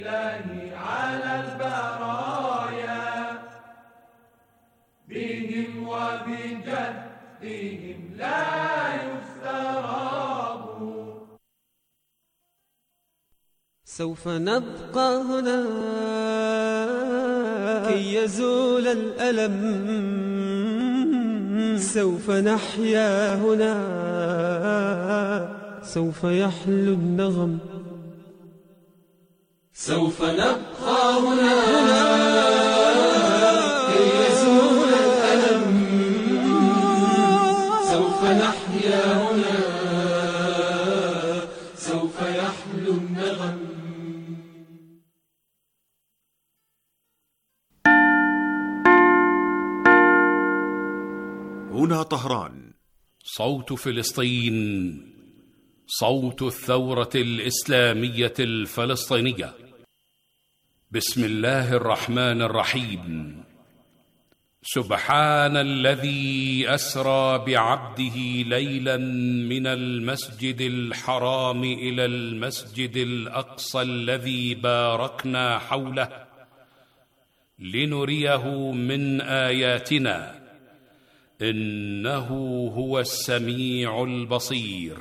على البرايا بهم وبجدهم لا يستراب. سوف نبقى هنا كي يزول الألم، سوف نحيا هنا، سوف يحلو النغم. سوف نبقى هنا كي يزول الألم، سوف نحيا هنا، سوف يحلو النغم. هنا طهران، صوت فلسطين، صوت الثورة الإسلامية الفلسطينية. بسم الله الرحمن الرحيم. سبحان الذي أسرى بعبده ليلا من المسجد الحرام إلى المسجد الأقصى الذي باركنا حوله لنريه من آياتنا، إنه هو السميع البصير.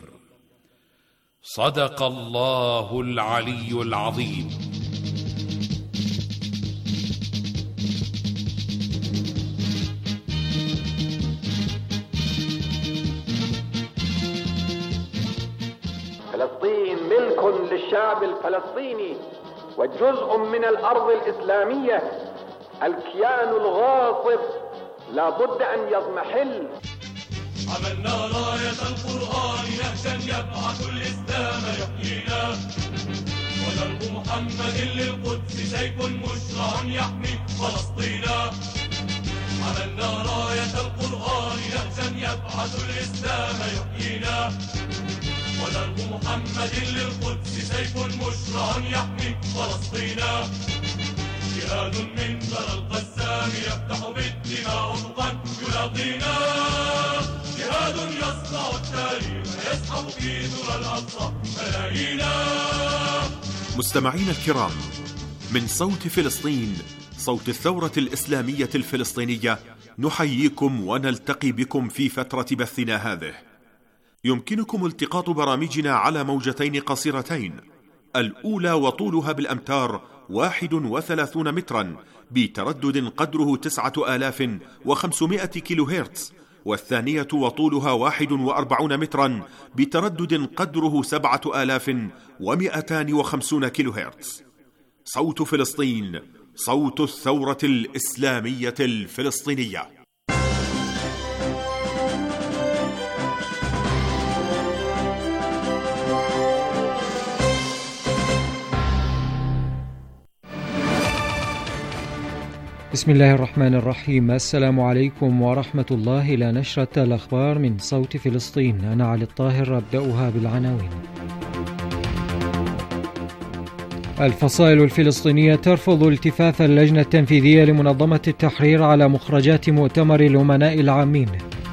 صدق الله العلي العظيم. فلسطين ملك للشعب الفلسطيني وجزء من الأرض الإسلامية. الكيان الغاصب لا بد أن يضمحل. عملنا راية القرآن نهجا يبعث الإسلام يحيينا، ودرب محمد للقدس سيف مشرع يحمي فلسطينا. عملنا راية القرآن نهجا يبعث الإسلام يحيينا، ودرب محمد للقدس سيف مشرع يحمي فلسطينا. جهاد من ثرى القسام يفتح بالدماء افقا يلاقينا، جهاد يصنع التاريخ يسحب في ذرى الاقصى ملايينا. مستمعينا الكرام، من صوت فلسطين، صوت الثورة الإسلامية الفلسطينية، نحييكم ونلتقي بكم في فترة بثنا هذه. يمكنكم التقاط برامجنا على موجتين قصيرتين، الأولى وطولها بالأمتار 31 مترا بتردد قدره 9500 كيلو هرتز، والثانية وطولها 41 مترا بتردد قدره 7250 كيلو هرتز. صوت فلسطين، صوت الثورة الإسلامية الفلسطينية. بسم الله الرحمن الرحيم. السلام عليكم ورحمة الله. إلى نشرة الأخبار من صوت فلسطين. أنا علي الطاهر، أبدأها بالعناوين. الفصائل الفلسطينية ترفض التفاف اللجنة التنفيذية لمنظمة التحرير على مخرجات مؤتمر الأمناء العامين.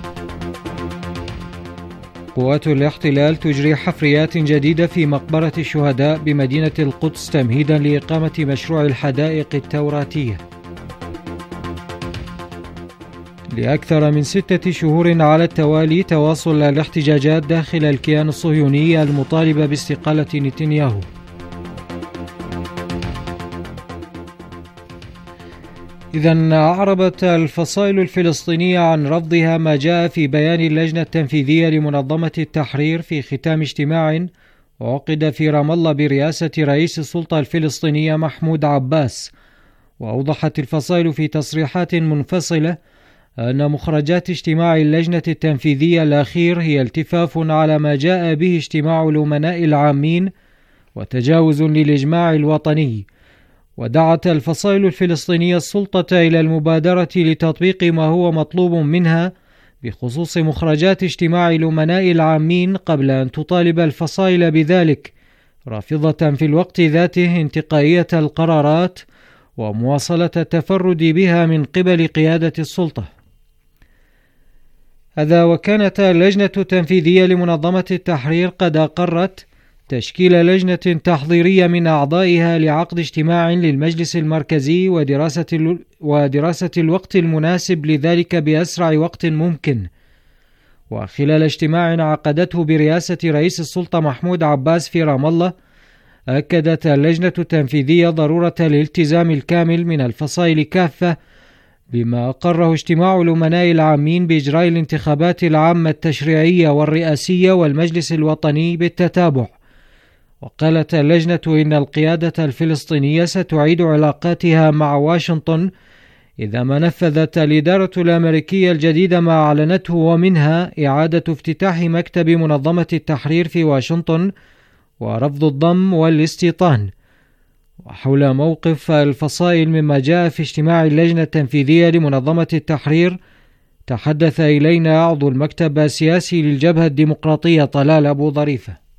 قوات الاحتلال تجري حفريات جديدة في مقبرة الشهداء بمدينة القدس تمهيدا لإقامة مشروع الحدائق التوراتية. لأكثر من 6 شهور على التوالي تواصل الاحتجاجات داخل الكيان الصهيوني المطالبة باستقالة نتنياهو. إذن أعربت الفصائل الفلسطينية عن رفضها ما جاء في بيان اللجنة التنفيذية لمنظمة التحرير في ختام اجتماع عقد في رام الله برئاسة رئيس السلطة الفلسطينية محمود عباس. وأوضحت الفصائل في تصريحات منفصلة أن مخرجات اجتماع اللجنة التنفيذية الأخير هي التفاف على ما جاء به اجتماع الأمناء العامين وتجاوز للإجماع الوطني. ودعت الفصائل الفلسطينية السلطة إلى المبادرة لتطبيق ما هو مطلوب منها بخصوص مخرجات اجتماع الأمناء العامين قبل أن تطالب الفصائل بذلك، رافضة في الوقت ذاته انتقائية القرارات ومواصلة التفرد بها من قبل قيادة السلطة. هذا وكانت اللجنة التنفيذية لمنظمة التحرير قد أقرت تشكيل لجنة تحضيرية من أعضائها لعقد اجتماع للمجلس المركزي ودراسة الوقت المناسب لذلك بأسرع وقت ممكن. وخلال اجتماع عقدته برئاسة رئيس السلطة محمود عباس في رام الله، أكدت اللجنة التنفيذية ضرورة الالتزام الكامل من الفصائل كافة بما أقره اجتماع الأمناء العامين بإجراء الانتخابات العامة التشريعية والرئاسية والمجلس الوطني بالتتابع. وقالت اللجنة إن القيادة الفلسطينية ستعيد علاقاتها مع واشنطن إذا ما نفذت الإدارة الأمريكية الجديدة ما أعلنته، ومنها إعادة افتتاح مكتب منظمة التحرير في واشنطن ورفض الضم والاستيطان. وحول موقف الفصائل مما جاء في اجتماع اللجنة التنفيذية لمنظمة التحرير، تحدث إلينا عضو المكتب السياسي للجبهة الديمقراطية طلال أبو ظريفة.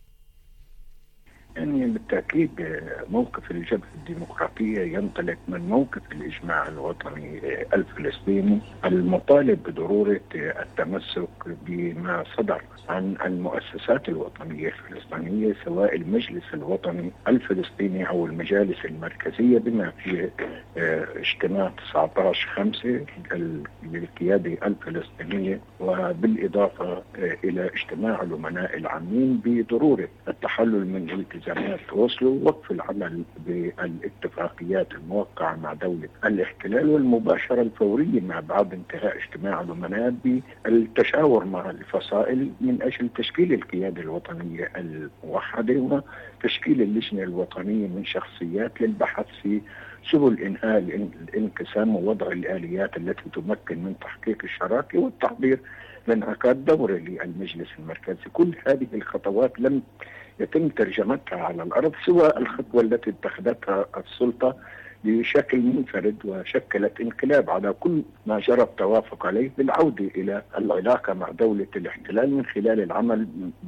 يعني بالتأكيد موقف الجبهة الديمقراطية ينطلق من موقف الإجماع الوطني الفلسطيني المطالب بضرورة التمسك بما صدر عن المؤسسات الوطنية الفلسطينية، سواء المجلس الوطني الفلسطيني أو المجالس المركزية، بما في اجتماع 19/5 للقيادة الفلسطينية، وبالإضافة إلى اجتماع الأمناء العامين بضرورة التحلل من التزامات أوسلو، ووقف العمل بالاتفاقيات الموقعة مع دولة الاحتلال، والمباشرة الفورية ما بعد انتهاء اجتماع الأمناء بالتشاور مع الفصائل من أجل تشكيل القيادة الوطنية الموحدة وتشكيل اللجنة الوطنية من شخصيات للبحث في سبل إنهاء الانقسام ووضع الآليات التي تمكن من تحقيق الشراكة والتحضير لانعقاد دورة للمجلس المركزي. كل هذه الخطوات لم يتم ترجمتها على الأرض سوى الخطوة التي اتخذتها السلطة بشكل منفرد، وشكلت انقلاب على كل ما جرى التوافق عليه بالعودة إلى العلاقة مع دولة الاحتلال من خلال العمل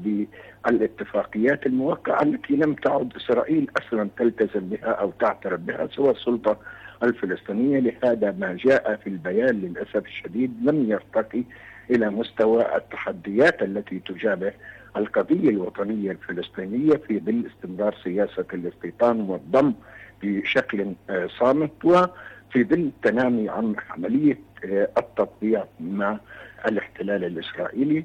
بالاتفاقيات الموقعة التي لم تعد إسرائيل أصلا تلتزم بها أو تعترف بها سوى السلطة الفلسطينية. لهذا ما جاء في البيان للأسف الشديد لم يرتقي إلى مستوى التحديات التي تجابه القضية الوطنية الفلسطينية في ظل استمرار سياسة الاستيطان والضم بشكل صامت، وفي ظل التنامي عن عملية التطبيع مع الاحتلال الإسرائيلي.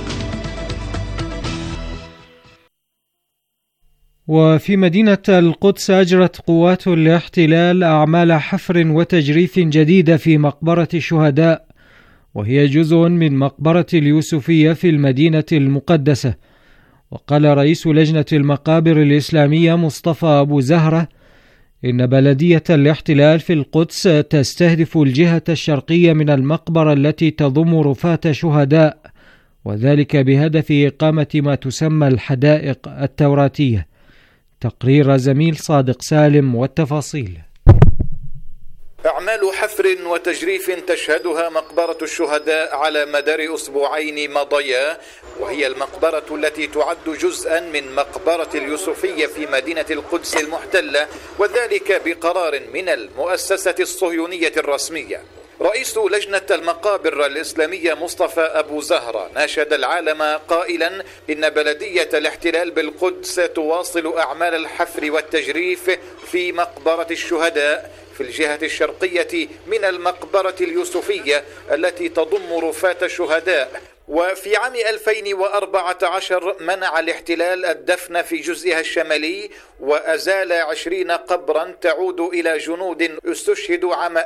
وفي مدينة القدس أجرت قوات الاحتلال أعمال حفر وتجريف جديدة في مقبرة الشهداء، وهي جزء من مقبرة اليوسفية في المدينة المقدسة. وقال رئيس لجنة المقابر الإسلامية مصطفى أبو زهرة إن بلدية الاحتلال في القدس تستهدف الجهة الشرقية من المقبرة التي تضم رفات شهداء، وذلك بهدف إقامة ما تسمى الحدائق التوراتية. تقرير زميل صادق سالم والتفاصيل. أعمال حفر وتجريف تشهدها مقبرة الشهداء على مدار أسبوعين مضيا، وهي المقبرة التي تعد جزءا من مقبرة اليوسفية في مدينة القدس المحتلة، وذلك بقرار من المؤسسة الصهيونية الرسمية. رئيس لجنة المقابر الإسلامية مصطفى أبو زهرة ناشد العالم قائلا إن بلدية الاحتلال بالقدس تواصل أعمال الحفر والتجريف في مقبرة الشهداء في الجهة الشرقية من المقبرة اليوسفية التي تضم رفات الشهداء. وفي عام 2014 منع الاحتلال الدفن في جزئها الشمالي، وأزال 20 قبرا تعود إلى جنود استشهدوا عام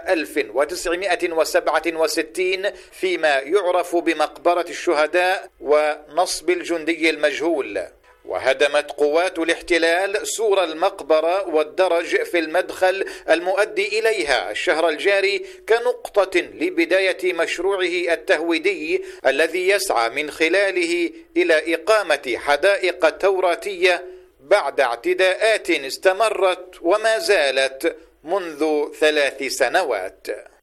1967 فيما يعرف بمقبرة الشهداء ونصب الجندي المجهول. وهدمت قوات الاحتلال سور المقبرة والدرج في المدخل المؤدي إليها الشهر الجاري كنقطة لبداية مشروعه التهويدي الذي يسعى من خلاله إلى إقامة حدائق توراتية بعد اعتداءات استمرت وما زالت منذ 3 سنوات.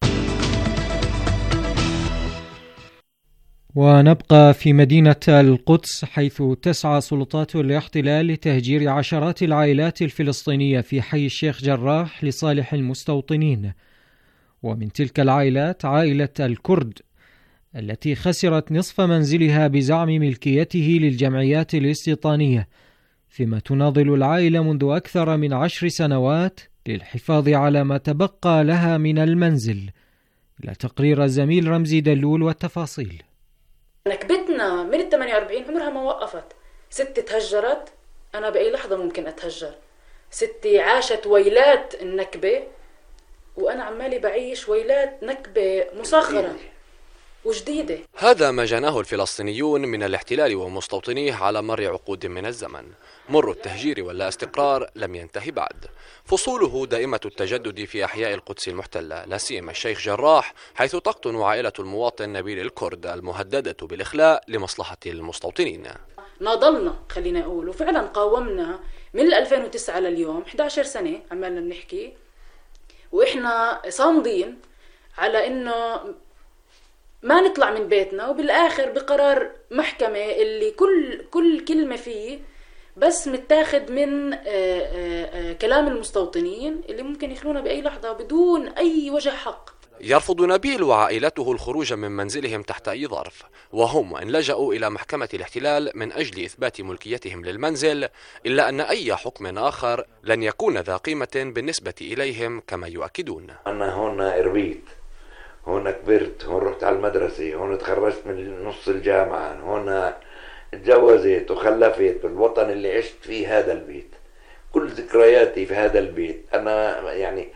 ونبقى في مدينة القدس، حيث تسعى سلطات الاحتلال لتهجير عشرات العائلات الفلسطينية في حي الشيخ جراح لصالح المستوطنين. ومن تلك العائلات عائلة الكرد التي خسرت نصف منزلها بزعم ملكيته للجمعيات الاستيطانية، فيما تناضل العائلة منذ أكثر من 10 سنوات للحفاظ على ما تبقى لها من المنزل. إلى تقرير الزميل رمزي دلول والتفاصيل. نكبتنا من 48 عمرها ما وقفت. ستي تهجرت، أنا بأي لحظة ممكن أتهجر. ستي عاشت ويلات النكبة وأنا عمالي بعيش ويلات نكبة مصغرة وجديدة. هذا ما جناه الفلسطينيون من الاحتلال ومستوطنيه على مر عقود من الزمن. مر التهجير واللا استقرار لم ينتهي بعد، فصوله دائمة التجدد في أحياء القدس المحتلة، لا سيما الشيخ جراح، حيث تقطن عائلة المواطن نبيل الكرد المهددة بالإخلاء لمصلحة المستوطنين. ناضلنا خلينا نقول، وفعلا قاومنا من 2009 لليوم 11 سنة عمالنا بنحكي، وإحنا صامدين على إنه ما نطلع من بيتنا، وبالآخر بقرار محكمة اللي كل كلمة فيه بس متاخد من كلام المستوطنين اللي ممكن يخلونا بأي لحظة بدون أي وجه حق. يرفض نبيل وعائلته الخروج من منزلهم تحت أي ظرف، وهم إن لجأوا إلى محكمة الاحتلال من أجل إثبات ملكيتهم للمنزل، إلا أن أي حكم آخر لن يكون ذا قيمة بالنسبة إليهم كما يؤكدون. أنا هون ربيت، هون كبرت، هون رحت على المدرسة، هون تخرجت من نص الجامعة، هون اتجوزت وخلفت بالوطن اللي عشت فيه. هذا البيت كل ذكرياتي في هذا البيت. أنا يعني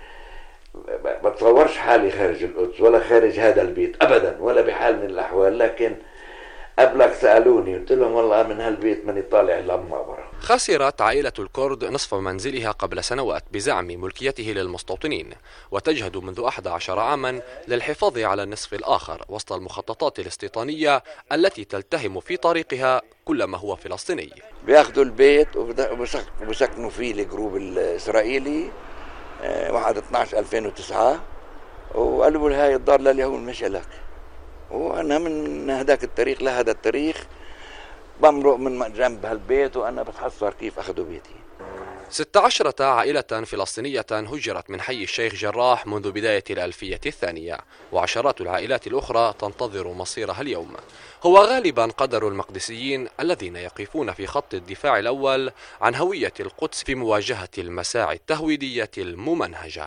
بتصورش حالي خارج القدس ولا خارج هذا البيت أبدا ولا بحال من الأحوال، لكن قبلك سألوني قلت لهم والله من هالبيت ماني طالع للمقبرة. خسرت عائلة الكرد نصف منزلها قبل سنوات بزعم ملكيته للمستوطنين، وتجهد منذ 11 عاما للحفاظ على النصف الآخر وسط المخططات الاستيطانية التي تلتهم في طريقها كل ما هو فلسطيني. بياخذوا البيت وبسكنوا فيه الجروب الإسرائيلي 1/12/2009 وقالوا هاي الدار لليهود مش لك، وأنا من هذاك التاريخ لهذا التاريخ بمرق من جنب هالبيت وأنا بتحسر كيف أخذوا بيتي. 16 عائلة فلسطينية هجرت من حي الشيخ جراح منذ بداية الألفية الثانية، وعشرات العائلات الأخرى تنتظر مصيرها اليوم. هو غالبا قدر المقدسيين الذين يقفون في خط الدفاع الأول عن هوية القدس في مواجهة المساعي التهويدية الممنهجة.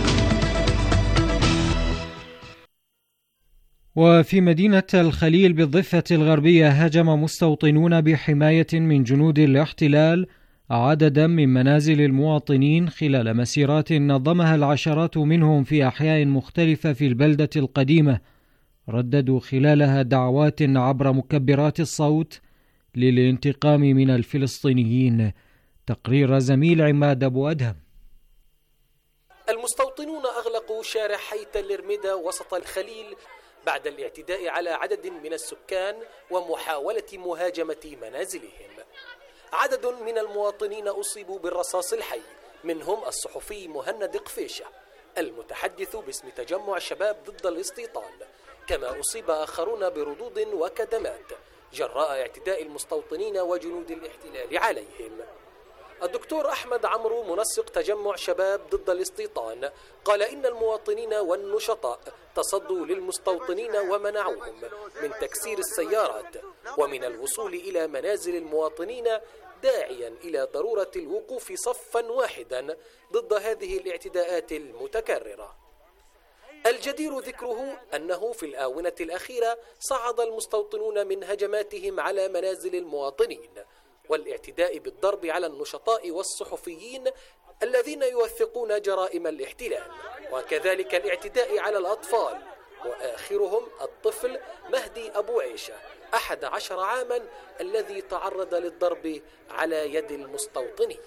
وفي مدينة الخليل بالضفة الغربية هاجم مستوطنون بحماية من جنود الاحتلال عددا من منازل المواطنين خلال مسيرات نظمها العشرات منهم في أحياء مختلفة في البلدة القديمة، رددوا خلالها دعوات عبر مكبرات الصوت للانتقام من الفلسطينيين. تقرير زميل عماد أبو أدهم. المستوطنون أغلقوا شارع حي تل رميدة وسط الخليل بعد الاعتداء على عدد من السكان ومحاولة مهاجمة منازلهم. عدد من المواطنين أصيبوا بالرصاص الحي، منهم الصحفي مهند قفيشة المتحدث باسم تجمع شباب ضد الاستيطان، كما أصيب آخرون بردود وكدمات جراء اعتداء المستوطنين وجنود الاحتلال عليهم. الدكتور أحمد عمرو منسق تجمع شباب ضد الاستيطان قال إن المواطنين والنشطاء تصدوا للمستوطنين ومنعوهم من تكسير السيارات ومن الوصول إلى منازل المواطنين، داعيا إلى ضرورة الوقوف صفا واحدا ضد هذه الاعتداءات المتكررة. الجدير ذكره أنه في الآونة الأخيرة صعد المستوطنون من هجماتهم على منازل المواطنين والاعتداء بالضرب على النشطاء والصحفيين الذين يوثقون جرائم الاحتلال، وكذلك الاعتداء على الأطفال، وآخرهم الطفل مهدي أبو عيشة 11 عاما الذي تعرض للضرب على يد المستوطنين.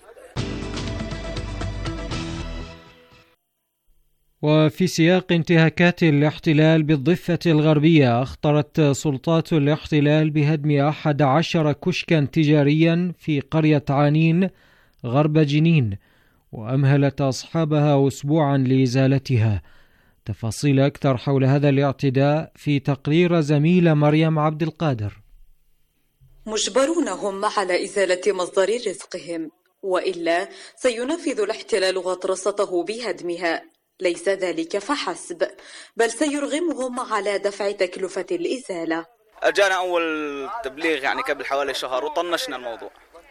وفي سياق انتهاكات الاحتلال بالضفة الغربية، أخطرت سلطات الاحتلال بهدم 11 كشكا تجاريا في قرية عانين غرب جنين، وأمهلت أصحابها أسبوعا لإزالتها. تفاصيل أكثر حول هذا الاعتداء في تقرير زميلة مريم عبد القادر. مجبرون هم على إزالة مصدر رزقهم، وإلا سينفذ الاحتلال غطرسته بهدمها. ليس ذلك فحسب، بل سيرغمهم على دفع تكلفة الإزالة. أجانا أول تبليغ يعني قبل حوالي شهر وطنشنا الموضوع،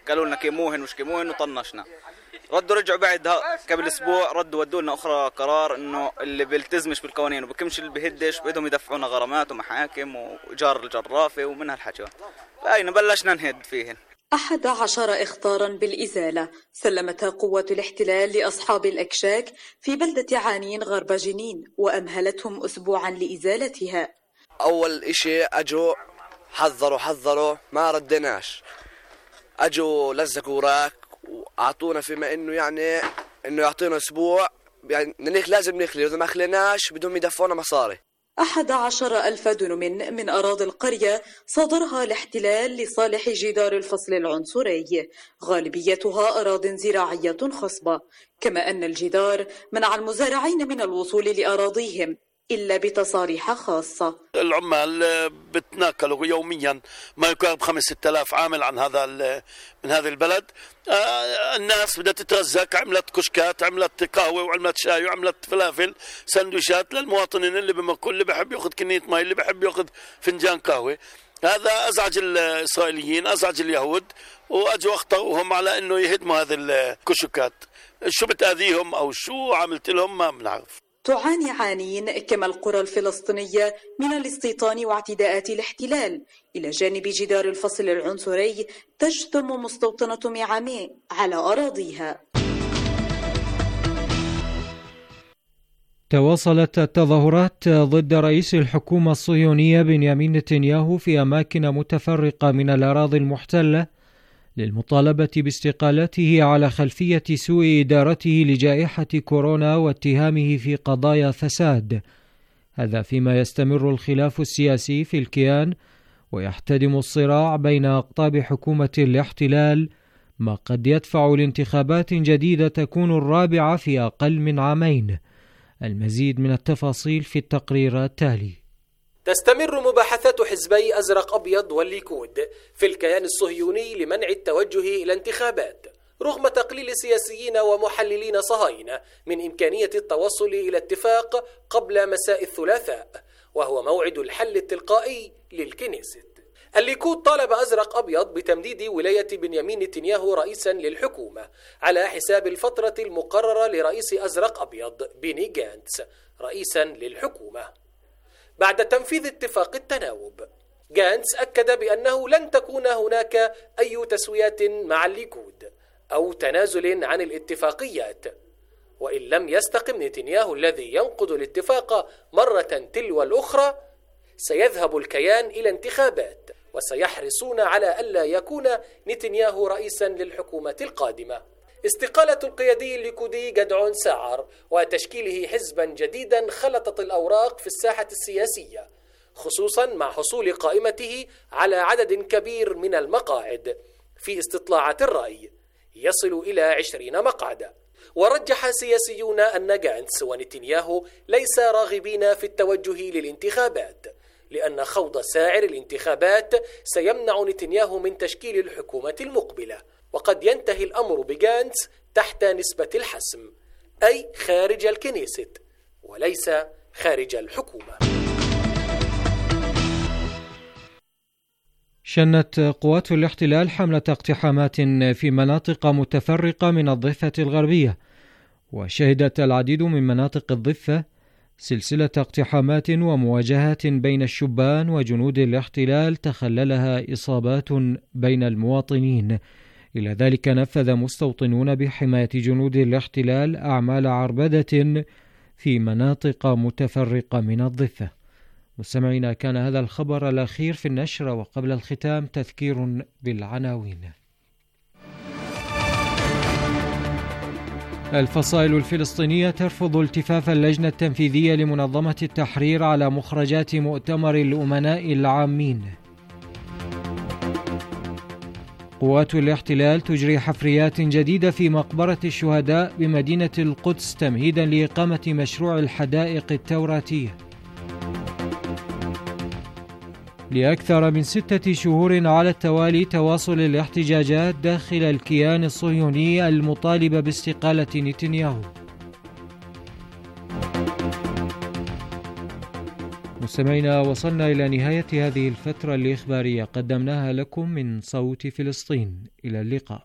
قالوا لنا كيموهن وش كيموهن وطنشنا. ردوا رجعوا بعدها قبل اسبوع ردوا ودوا لنا اخرى قرار انه اللي بيلتزمش بالقوانين وبكمش اللي بيهدش بدهم يدفعونا غرامات ومحاكم وايجار الجرافه ومن هالحكي. فاين بلشنا نهد فيهن. 11 إخطارا بالإزالة سلمتها قوات الاحتلال لأصحاب الأكشاك في بلدة عانين غرب جنين، وأمهلتهم أسبوعا لإزالتها. أول إشي أجوا حذروا ما ردناش، أجوا لزقوا وراك وأعطونا فيما إنه يعني إنه يعطينا أسبوع، يعني لازم نخلي، إذا ما خليناش بدهم يدفعونا مصاري. 11,000 دنم من أراضي القرية صادرها الاحتلال لصالح جدار الفصل العنصري، غالبيتها أراضٍ زراعية خصبة، كما أن الجدار منع المزارعين من الوصول لأراضيهم إلا بتصاريح خاصة. العمال بتناكلوا يوميا ما يقارب 5-6 آلاف عامل عن من هذا البلد. الناس بدها تترزق، عملت كشكات، عملت قهوة وعملت شاي وعملت فلافل سندويشات للمواطنين اللي بمركوا، اللي بحب ياخذ كنية ماء، اللي بحب ياخذ فنجان قهوة. هذا أزعج الإسرائيليين، أزعج اليهود، وأجوا اختاروهم على إنه يهدموا هذه الكشكات. شو بتأذيهم أو شو عملت لهم ما بنعرف. تعاني عانين كما القرى الفلسطينية من الاستيطان واعتداءات الاحتلال، إلى جانب جدار الفصل العنصري تجثم مستوطنة ميعامي على أراضيها. تواصلت التظاهرات ضد رئيس الحكومة الصهيونية بنيامين نتنياهو في أماكن متفرقة من الأراضي المحتلة للمطالبة باستقالته على خلفية سوء إدارته لجائحة كورونا واتهامه في قضايا فساد. هذا فيما يستمر الخلاف السياسي في الكيان ويحتدم الصراع بين أقطاب حكومة الاحتلال، ما قد يدفع لانتخابات جديدة تكون الرابعة في أقل من عامين. المزيد من التفاصيل في التقرير التالي. تستمر مباحثات حزبي أزرق أبيض والليكود في الكيان الصهيوني لمنع التوجه إلى انتخابات، رغم تقليل سياسيين ومحللين صهاينة من إمكانية التوصل إلى اتفاق قبل مساء الثلاثاء، وهو موعد الحل التلقائي للكنيست. الليكود طالب أزرق أبيض بتمديد ولاية بنيامين نتنياهو رئيسا للحكومة على حساب الفترة المقررة لرئيس أزرق أبيض بيني جانتس رئيسا للحكومة. بعد تنفيذ اتفاق التناوب، جانتس أكد بأنه لن تكون هناك أي تسويات مع الليكود أو تنازل عن الاتفاقيات، وإن لم يستقم نتنياهو الذي ينقض الاتفاق مرة تلو الأخرى سيذهب الكيان إلى انتخابات، وسيحرصون على ألا يكون نتنياهو رئيسا للحكومة القادمة. استقالة القيادي الليكودي جدعون ساعر وتشكيله حزبا جديدا خلطت الأوراق في الساحة السياسية، خصوصا مع حصول قائمته على عدد كبير من المقاعد في استطلاعات الرأي يصل إلى 20 مقعدا. ورجح سياسيون أن جانتس ونتنياهو ليس راغبين في التوجه للانتخابات، لأن خوض ساعر الانتخابات سيمنع نتنياهو من تشكيل الحكومة المقبلة، وقد ينتهي الأمر بجانتس تحت نسبة الحسم، أي خارج الكنيست وليس خارج الحكومة. شنت قوات الاحتلال حملة اقتحامات في مناطق متفرقة من الضفة الغربية، وشهدت العديد من مناطق الضفة سلسلة اقتحامات ومواجهات بين الشبان وجنود الاحتلال تخللها إصابات بين المواطنين. إلى ذلك نفذ مستوطنون بحماية جنود الاحتلال أعمال عربدة في مناطق متفرقة من الضفة. مستمعينا، كان هذا الخبر الأخير في النشر، وقبل الختام تذكير بالعناوين. الفصائل الفلسطينية ترفض التفاف اللجنة التنفيذية لمنظمة التحرير على مخرجات مؤتمر الأمناء العامين. قوات الاحتلال تجري حفريات جديدة في مقبرة الشهداء بمدينة القدس تمهيدا لإقامة مشروع الحدائق التوراتية. لأكثر من 6 شهور على التوالي تواصل الاحتجاجات داخل الكيان الصهيوني المطالبة باستقالة نتنياهو. مستمعينا، وصلنا إلى نهاية هذه الفترة الإخبارية قدمناها لكم من صوت فلسطين. إلى اللقاء.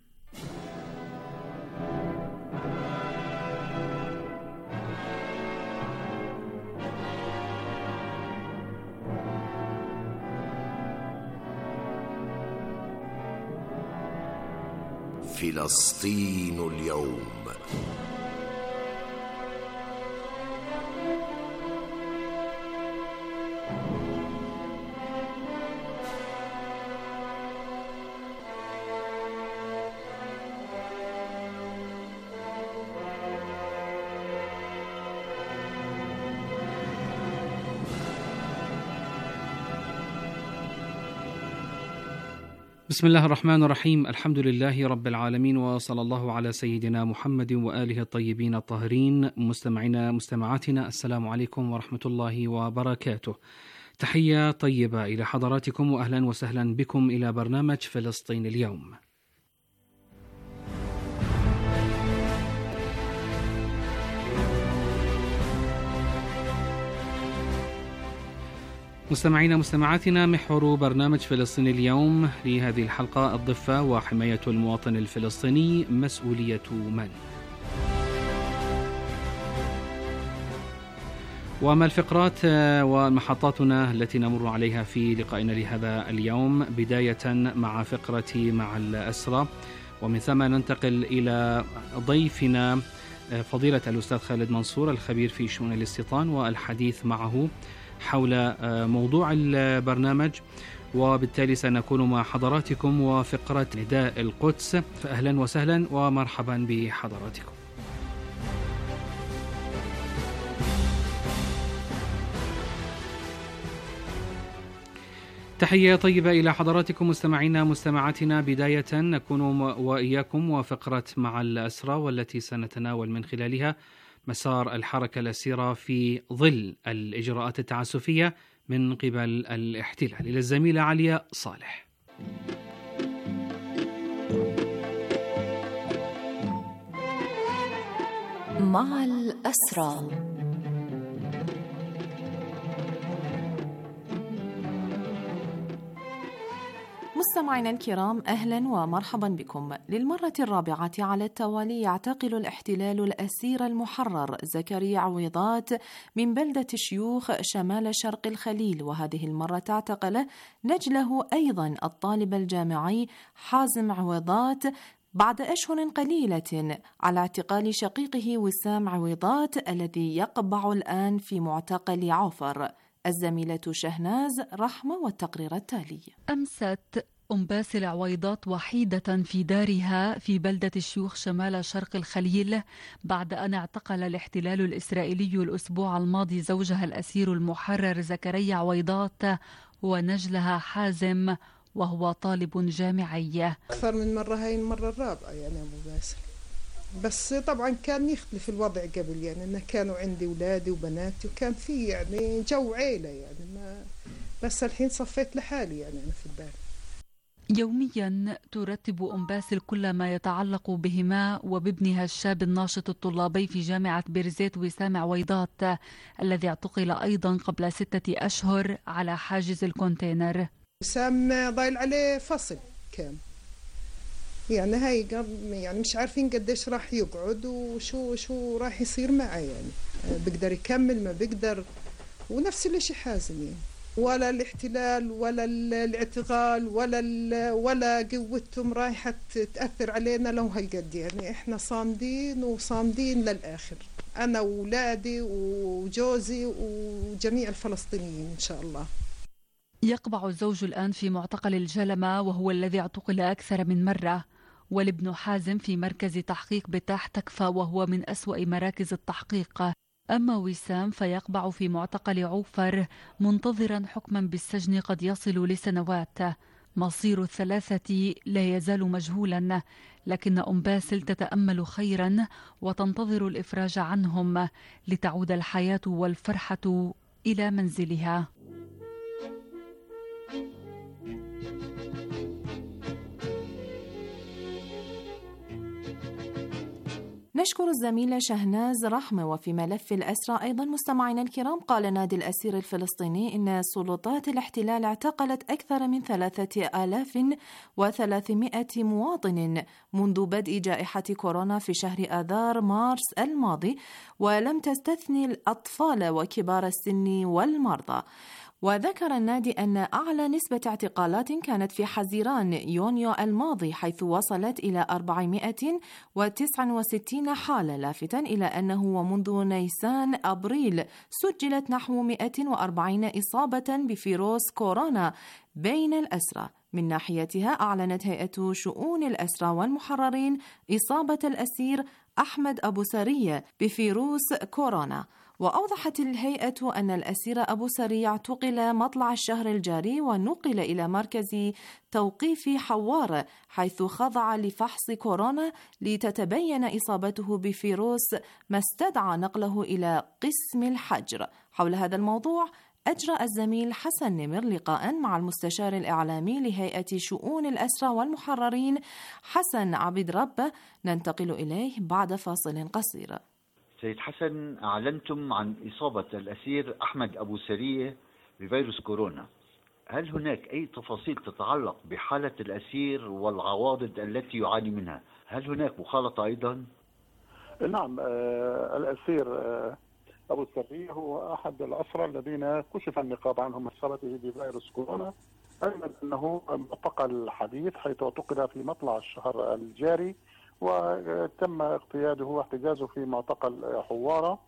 فلسطين اليوم. بسم الله الرحمن الرحيم. الحمد لله رب العالمين، وصلى الله على سيدنا محمد وآله الطيبين الطاهرين. مستمعينا مستمعاتنا، السلام عليكم ورحمة الله وبركاته. تحية طيبة إلى حضراتكم، وأهلا وسهلا بكم إلى برنامج فلسطين اليوم. مستمعينا مستمعاتنا، محور برنامج فلسطين اليوم لهذه الحلقة الضفة وحماية المواطن الفلسطيني مسؤولية من؟ وما الفقرات ومحطاتنا التي نمر عليها في لقائنا لهذا اليوم؟ بداية مع فقرة مع الأسرى، ومن ثم ننتقل إلى ضيفنا فضيلة الأستاذ خالد منصور الخبير في شؤون الاستيطان، والحديث معه حول موضوع البرنامج. وبالتالي سنكون مع حضراتكم وفقرة نداء القدس، فأهلا وسهلا ومرحبا بحضراتكم. تحية طيبة إلى حضراتكم مستمعينا مستمعاتنا. بداية نكون وإياكم وفقرة مع الأسرى، والتي سنتناول من خلالها مسار الحركة الأسيرة في ظل الإجراءات التعسفية من قبل الاحتلال. إلى الزميلة عليا صالح. مع الأسرى. مستمعينا الكرام، أهلا ومرحبا بكم. للمرة الرابعة على التوالي يعتقل الاحتلال الأسير المحرر زكريا عويضات من بلدة شيوخ شمال شرق الخليل، وهذه المرة اعتقل نجله أيضا الطالب الجامعي حازم عويضات بعد أشهر قليلة على اعتقال شقيقه وسام عويضات الذي يقبع الآن في معتقل عوفر. الزميلة شهناز رحمة والتقرير التالي. أمست أم باسل عويضات وحيدة في دارها في بلدة الشيوخ شمال شرق الخليل بعد أن اعتقل الاحتلال الإسرائيلي الأسبوع الماضي زوجها الأسير المحرر زكريا عويضات ونجلها حازم، وهو طالب جامعي. أكثر من مرة، هاي المرة الرابعة يعني أبو باسل. بس طبعا كان يختلف الوضع قبل، يعني أنه كانوا عندي أولادي وبناتي وكان في يعني جو عيلة يعني ما، بس الحين صفيت لحالي يعني أنا في الدار. يوميا ترتب أم باسل كل ما يتعلق بهما وبابنها الشاب الناشط الطلابي في جامعة بيرزيت وسام عويضات الذي اعتقل أيضا قبل 6 أشهر على حاجز الكونتينر. وسام ضايل عليه فصل كان، يعني هاي يعني مش عارفين قديش راح يقعد وشو راح يصير معه، يعني بقدر يكمل ما بقدر. ونفس الشيء حازم، يعني ولا الاحتلال ولا الاعتقال ولا قوتهم رايحة تأثر علينا لو هالقد، يعني احنا صامدين وصامدين للآخر، أنا وولادي وجوزي وجميع الفلسطينيين إن شاء الله. يقبع الزوج الآن في معتقل الجلمة، وهو الذي اعتقل أكثر من مرة، والابن حازم في مركز تحقيق بتاح تكفى، وهو من أسوأ مراكز التحقيق. أما وسام فيقبع في معتقل عوفر منتظرا حكما بالسجن قد يصل لسنوات. مصير الثلاثة لا يزال مجهولا، لكن أم باسل تتأمل خيرا وتنتظر الإفراج عنهم لتعود الحياة والفرحة إلى منزلها. نشكر الزميلة شهناز رحمة. وفي ملف الأسرى أيضا مستمعينا الكرام، قال نادي الأسير الفلسطيني إن سلطات الاحتلال اعتقلت أكثر من 3300 مواطن منذ بدء جائحة كورونا في شهر آذار مارس الماضي، ولم تستثني الأطفال وكبار السن والمرضى. وذكر النادي أن أعلى نسبة اعتقالات كانت في حزيران يونيو الماضي، حيث وصلت إلى 469 حالة، لافتا إلى أنه ومنذ نيسان أبريل سجلت نحو 140 إصابة بفيروس كورونا بين الأسرى. من ناحيتها أعلنت هيئة شؤون الأسرى والمحررين إصابة الأسير أحمد أبو سرية بفيروس كورونا. وأوضحت الهيئة أن الأسير أبو سريع اعتقل مطلع الشهر الجاري ونقل إلى مركز توقيف حوار، حيث خضع لفحص كورونا لتتبين إصابته بفيروس، ما استدعى نقله إلى قسم الحجر. حول هذا الموضوع أجرى الزميل حسن نمر لقاء مع المستشار الإعلامي لهيئة شؤون الأسرى والمحررين حسن عبد ربه، ننتقل إليه بعد فاصل قصير. سيد حسن، أعلنتم عن إصابة الأسير أحمد أبو سرية بفيروس كورونا، هل هناك أي تفاصيل تتعلق بحالة الأسير والعوارض التي يعاني منها؟ هل هناك مخالطة أيضا؟ نعم، الأسير أبو سرية هو أحد الأسرى الذين كشف النقاب عنهم إصابته بفيروس كورونا. أيضا أنه معتقل حديث حيث اعتقل في مطلع الشهر الجاري، وتم اقتياده واحتجازه في معتقل حوارة،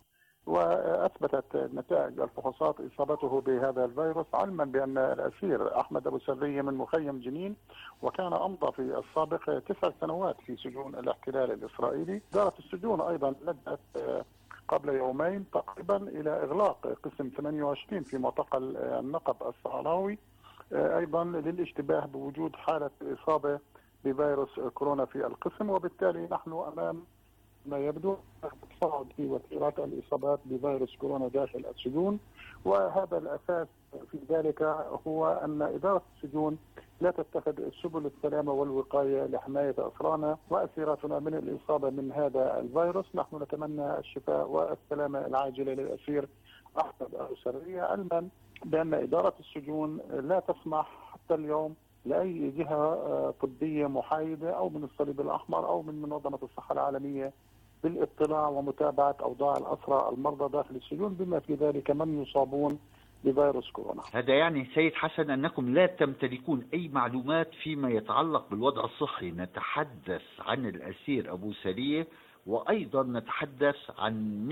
وأثبتت نتائج الفحوصات إصابته بهذا الفيروس، علما بأن الأسير أحمد أبو سرية من مخيم جنين، وكان أمضى في السابق 9 سنوات في سجون الاحتلال الإسرائيلي. إدارة السجون أيضا لجأت قبل يومين تقريبا إلى إغلاق قسم 28 في معتقل النقب الصحراوي، أيضا للاشتباه بوجود حالة إصابة بفيروس كورونا في القسم، وبالتالي نحن أمام ما يبدو تصاعد في وتيرات الإصابات بفيروس كورونا داخل السجون. وهذا الأساس في ذلك هو أن إدارة السجون لا تتخذ سبل السلامة والوقاية لحماية أسرانا وأسيراتنا من الإصابة من هذا الفيروس. نحن نتمنى الشفاء والسلامة العاجلة للأسير أحمد أبو سرية، علما بأن إدارة السجون لا تسمح حتى اليوم لأي جهة طبية محايدة أو من الصليب الأحمر أو من منظمة الصحة العالمية بالاطلاع ومتابعة أوضاع الأسرى المرضى داخل السجون، بما في ذلك من يصابون بفيروس كورونا. هذا يعني سيد حسن أنكم لا تمتلكون أي معلومات فيما يتعلق بالوضع الصحي. نتحدث عن الأسير أبو سرية، وأيضا نتحدث عن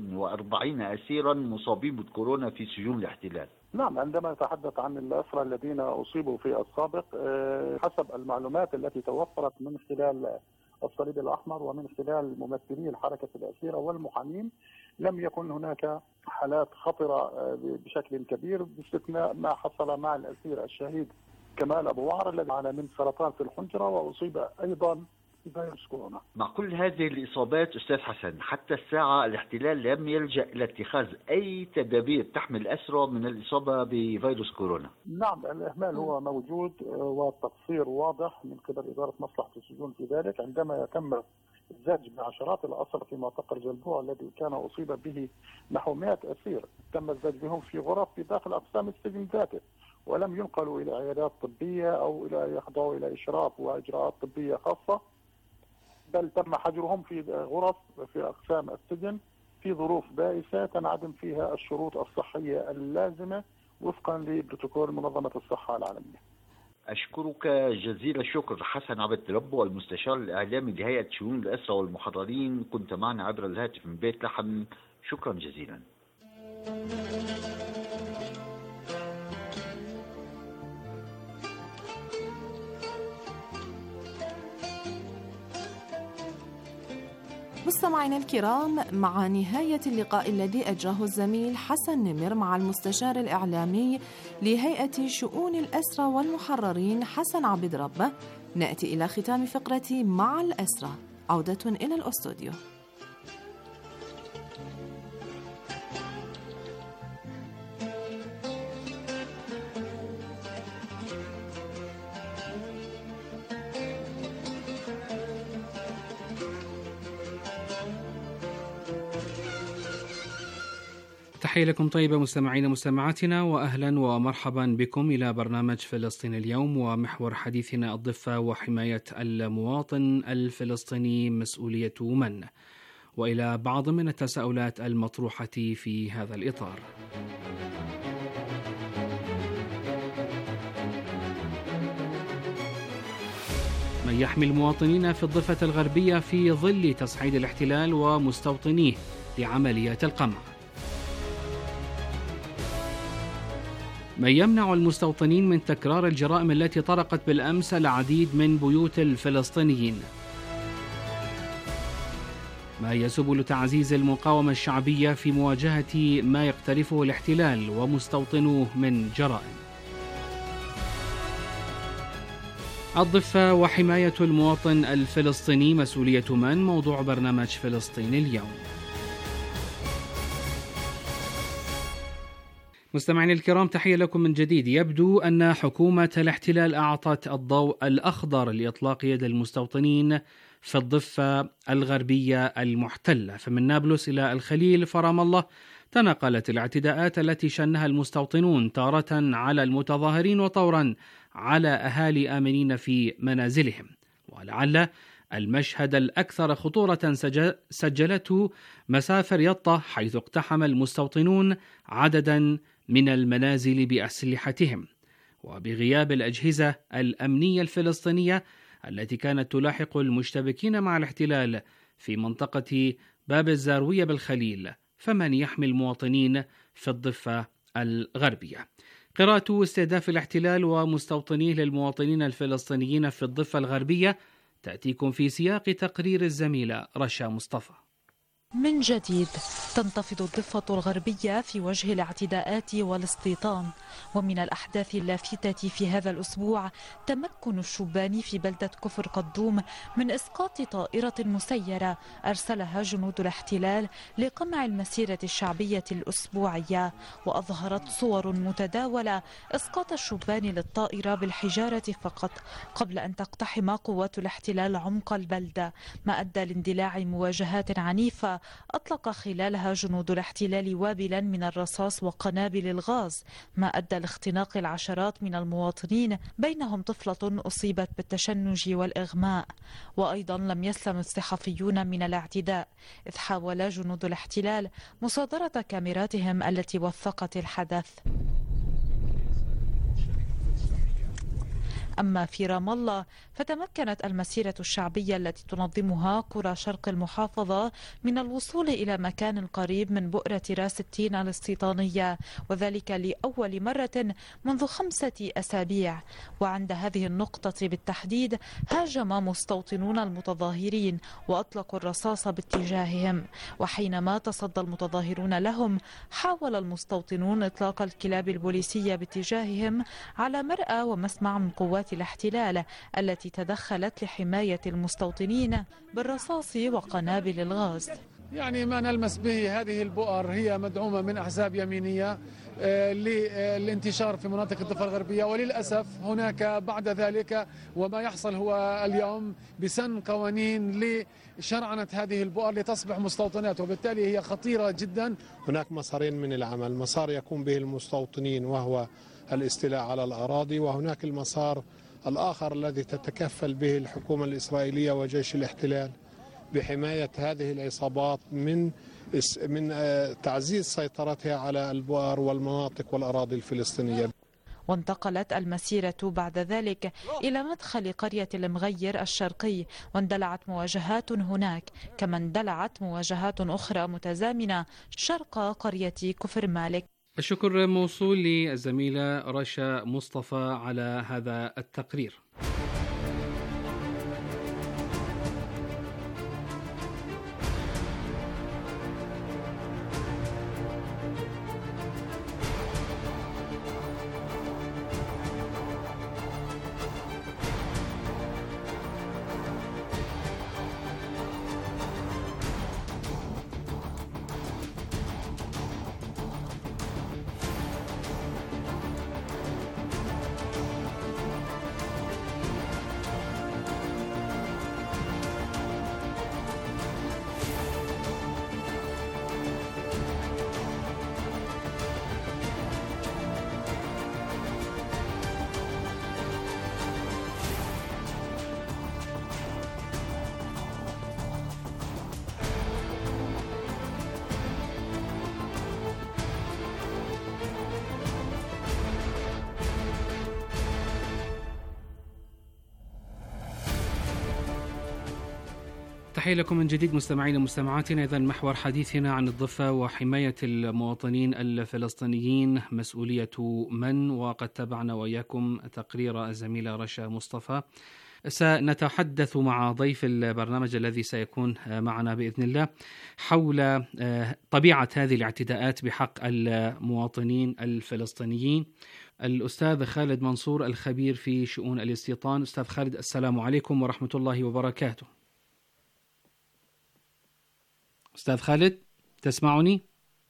140 أسيرا مصابين بالكورونا في سجون الاحتلال. نعم، عندما نتحدث عن الأسرى الذين أصيبوا في السابق، حسب المعلومات التي توفرت من خلال الصليب الأحمر ومن خلال ممثلي الحركة الأسيرة والمحامين، لم يكن هناك حالات خطرة بشكل كبير، باستثناء ما حصل مع الأسير الشهيد كمال أبو وعر الذي عانى من سرطان في الحنجرة وأصيب أيضا بفيروس كورونا. مع كل هذه الإصابات أستاذ حسن، حتى الساعة الاحتلال لم يلجأ إلى اتخاذ أي تدابير تحمي الأسرى من الإصابة بفيروس كورونا. نعم، الإهمال هو موجود والتقصير واضح من قبل إدارة مصلحة السجون في ذلك، عندما يتم الزج بعشرات الأسرى في معتقل جلبوع الذي كان أصيب به نحو 100 أسير، تم الزج بهم في غرف في داخل أقسام السجن ذاته، ولم ينقلوا إلى عيادات طبية أو إلى يخضعوا إلى إشراف وإجراءات طبية خاصة، بل تم حجرهم في غرف في أقسام السجن في ظروف بائسة تنعدم فيها الشروط الصحية اللازمة وفقا لبروتوكول منظمة الصحة العالمية. أشكرك جزيل الشكر حسن عبد ربه، المستشار الإعلامي لهيئة شؤون الأسرى والمحررين، كنت معنا عبر الهاتف من بيت لحم، شكرا جزيلا. مستمعينا الكرام، مع نهاية اللقاء الذي أجراه الزميل حسن نمر مع المستشار الإعلامي لهيئة شؤون الأسرى والمحررين حسن عبد ربه، نأتي إلى ختام فقرة مع الأسرى. عودة إلى الأستوديو. تحية لكم طيبة مستمعين ومستمعاتنا، وأهلا ومرحبا بكم إلى برنامج فلسطين اليوم، ومحور حديثنا الضفة وحماية المواطن الفلسطيني مسؤولية من؟ وإلى بعض من التساؤلات المطروحة في هذا الإطار. من يحمي المواطنين في الضفة الغربية في ظل تصعيد الاحتلال ومستوطنيه لعمليات القمع؟ من يمنع المستوطنين من تكرار الجرائم التي طرقت بالأمس العديد من بيوت الفلسطينيين؟ ما هي سبل تعزيز المقاومة الشعبية في مواجهة ما يقترفه الاحتلال ومستوطنوه من جرائم؟ الضفة وحماية المواطن الفلسطيني مسؤولية من؟ موضوع برنامج فلسطين اليوم. مستمعين الكرام، تحية لكم من جديد. يبدو أن حكومة الاحتلال أعطت الضوء الأخضر لإطلاق يد المستوطنين في الضفة الغربية المحتلة، فمن نابلس إلى الخليل فرام الله تناقلت الاعتداءات التي شنها المستوطنون تارة على المتظاهرين وطورا على أهالي آمنين في منازلهم. ولعل المشهد الأكثر خطورة سجلته مسافر يطة، حيث اقتحم المستوطنون عددا من المنازل بأسلحتهم، وبغياب الأجهزة الأمنية الفلسطينية التي كانت تلاحق المشتبكين مع الاحتلال في منطقة باب الزاروية بالخليل، فمن يحمي المواطنين في الضفة الغربية؟ قراءة استهداف الاحتلال ومستوطنيه للمواطنين الفلسطينيين في الضفة الغربية تأتيكم في سياق تقرير الزميلة رشا مصطفى. من جديد تنتفض الضفة الغربية في وجه الاعتداءات والاستيطان، ومن الأحداث اللافتة في هذا الأسبوع تمكن الشبان في بلدة كفر قدوم من إسقاط طائرة مسيرة أرسلها جنود الاحتلال لقمع المسيرة الشعبية الأسبوعية، وأظهرت صور متداولة إسقاط الشبان للطائرة بالحجارة فقط قبل أن تقتحم قوات الاحتلال عمق البلدة، ما أدى لاندلاع مواجهات عنيفة أطلق خلالها جنود الاحتلال وابلا من الرصاص وقنابل الغاز، ما أدى لاختناق العشرات من المواطنين، بينهم طفلة أصيبت بالتشنج والإغماء. وأيضا لم يسلم الصحفيون من الاعتداء، إذ حاول جنود الاحتلال مصادرة كاميراتهم التي وثقت الحدث. أما في رام الله فتمكنت المسيرة الشعبية التي تنظمها قرى شرق المحافظة من الوصول إلى مكان قريب من بؤرة راس التين الاستيطانية، وذلك لأول مرة منذ 5 أسابيع. وعند هذه النقطة بالتحديد هاجم مستوطنون المتظاهرين وأطلقوا الرصاص باتجاههم، وحينما تصدى المتظاهرون لهم حاول المستوطنون إطلاق الكلاب البوليسية باتجاههم على مرأى ومسمع من قوات الاحتلال التي تدخلت لحماية المستوطنين بالرصاص وقنابل الغاز. يعني ما نلمس به هذه البؤر هي مدعومة من أحزاب يمينية للانتشار في مناطق الضفة الغربية، وللأسف هناك بعد ذلك وما يحصل هو اليوم بسن قوانين لشرعنة هذه البؤر لتصبح مستوطنات، وبالتالي هي خطيرة جدا. هناك مسارين من العمل، مسار يقوم به المستوطنين وهو الاستيلاء على الأراضي، وهناك المسار الآخر الذي تتكفل به الحكومة الإسرائيلية وجيش الاحتلال بحماية هذه العصابات من تعزيز سيطرتها على البؤر والمناطق والأراضي الفلسطينية. وانتقلت المسيرة بعد ذلك إلى مدخل قرية المغير الشرقي، واندلعت مواجهات هناك، كما اندلعت مواجهات أخرى متزامنة شرق قرية كفر مالك. الشكر موصول للزميلة رشا مصطفى على هذا التقرير. تحية لكم من جديد مستمعين ومستمعاتنا. إذن محور حديثنا عن الضفة وحماية المواطنين الفلسطينيين مسؤولية من؟ وقد تابعنا وإياكم تقرير الزميلة رشا مصطفى. سنتحدث مع ضيف البرنامج الذي سيكون معنا بإذن الله حول طبيعة هذه الاعتداءات بحق المواطنين الفلسطينيين. الأستاذ خالد منصور الخبير في شؤون الاستيطان. أستاذ خالد، السلام عليكم ورحمة الله وبركاته. أستاذ خالد تسمعني؟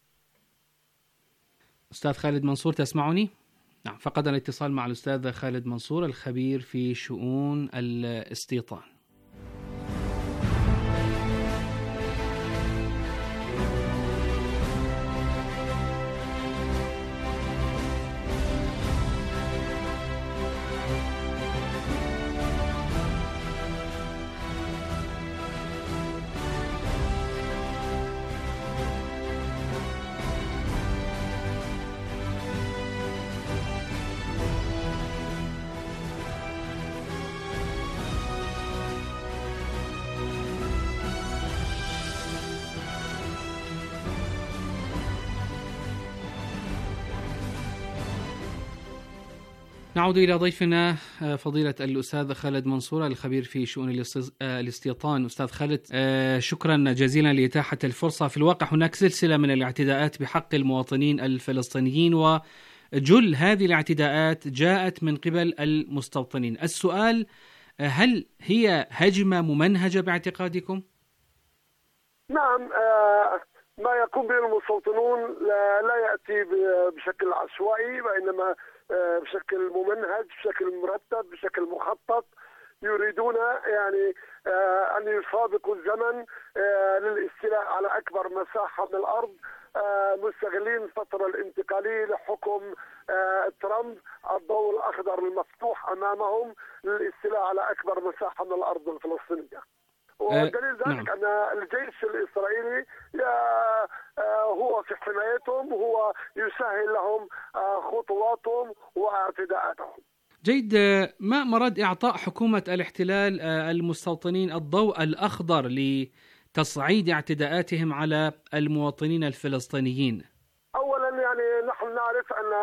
أستاذ خالد منصور تسمعني؟ نعم، فقد الاتصال مع الأستاذ خالد منصور الخبير في شؤون الاستيطان. نعود إلى ضيفنا فضيلة الأستاذ خالد منصور الخبير في شؤون الاستيطان. أستاذ خالد، شكرا جزيلا لإتاحة الفرصة. في الواقع هناك سلسلة من الاعتداءات بحق المواطنين الفلسطينيين، وجل هذه الاعتداءات جاءت من قبل المستوطنين. السؤال، هل هي هجمة ممنهجة باعتقادكم؟ نعم، ما يقوم به المستوطنون لا يأتي بشكل عشوائي، وإنما بشكل ممنهج، بشكل مرتب، بشكل مخطط. يريدون يعني أن يسابقوا الزمن للاستيلاء على أكبر مساحة من الأرض، مستغلين الفترة الانتقالية لحكم ترامب. الضوء الأخضر المفتوح أمامهم للاستيلاء على أكبر مساحة من الأرض الفلسطينية. ودليل ذلك أن الجيش الإسرائيلي هو في حمايتهم، هو يسهل لهم خطواتهم واعتداءاتهم. جيد. ما مراد إعطاء حكومة الاحتلال المستوطنين الضوء الأخضر لتصعيد اعتداءاتهم على المواطنين الفلسطينيين؟ أولا يعني نحن نعرف أن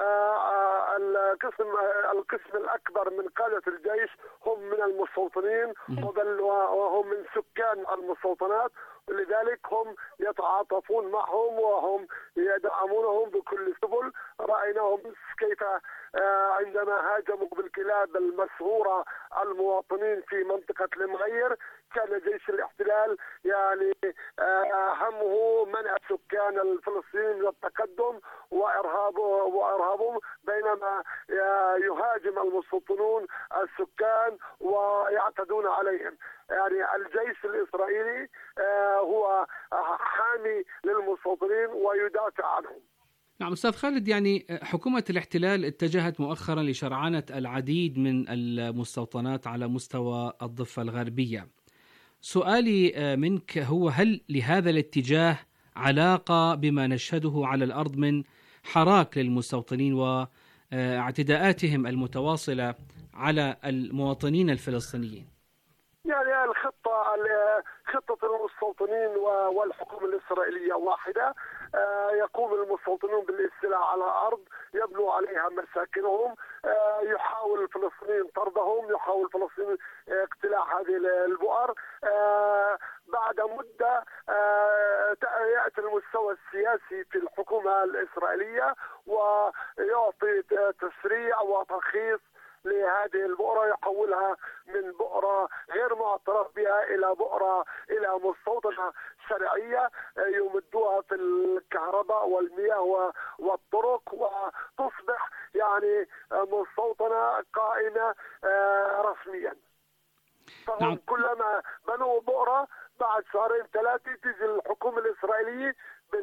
القسم الأكبر من قادة الجيش هم من المستوطنين، وهم من سكان المستوطنات، ولذلك هم يتعاطفون معهم وهم يدعمونهم بكل سبل. رأيناهم كيف عندما هاجموا بالكلاب المسعورة المواطنين في منطقة المغير، كان جيش الاحتلال يعني همه منع السكان الفلسطينيين من التقدم وإرهابهم، بينما يهاجم المستوطنون السكان ويعتدون عليهم. يعني الجيش الإسرائيلي هو حامي للمستوطنين ويدافع عنهم. نعم أستاذ خالد، يعني حكومة الاحتلال اتجهت مؤخرا لشرعنة العديد من المستوطنات على مستوى الضفة الغربية. سؤالي منك هو، هل لهذا الاتجاه علاقة بما نشهده على الأرض من حراك للمستوطنين واعتداءاتهم المتواصلة على المواطنين الفلسطينيين؟ يعني خطة المستوطنين والحكومة الإسرائيلية واحدة. يقوم المستوطنون بالاستيلاء على أرض يبنوا عليها مساكنهم، يحاول الفلسطينيين طردهم، يحاول الفلسطينيين اقتلاع هذه البؤر. بعد مدة يأتي المستوى السياسي في الحكومة الإسرائيلية ويعطي تسريع وترخيص لهذه البؤرة، يحولها من بؤرة غير معترف بها إلى مستوطنة شرعية، يمدوها في الكهرباء والمياه والطرق، وتصبح يعني مستوطنة قائمة رسميا. فهم كلما بنوا بؤرة بعد شهرين ثلاثة تيجي الحكومة الإسرائيلية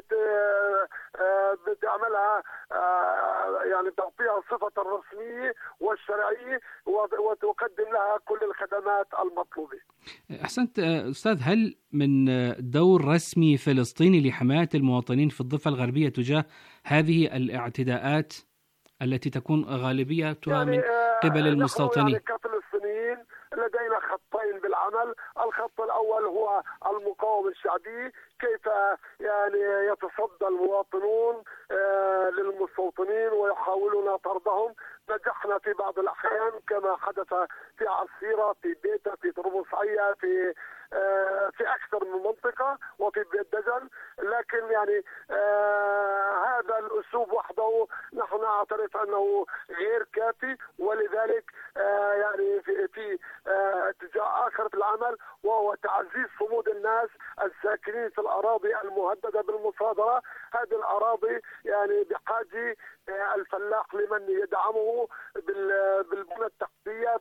بتعملها يعني تعطيها صفة الرسمية والشرعية وتقدم لها كل الخدمات المطلوبة. أحسنت أستاذ، هل من دور رسمي فلسطيني لحماية المواطنين في الضفة الغربية تجاه هذه الاعتداءات التي تكون غالبيتها من قبل المستوطنين؟ يعني كفلسطينيين لدينا خطين بالعمل. الخط الأول هو المقاومة الشعبي، كيف يعني يتصدى المواطنون للمستوطنين ويحاولون طردهم. نجحنا في بعض الأحيان كما حدث في عصيرة، في بيتا، في طرابلس، في أكثر من منطقة، وفي بيت دجن. لكن يعني هذا الأسلوب وحده نحن نعترف أنه غير كافي، ولذلك يعني في اتجاه آخر في العمل، وهو تعزيز صمود الناس الساكنين في الأراضي المهددة بالمصادرة. هذه الأراضي يعني بحاجة الفلاح لمن يدعمه بالبنى التحتية،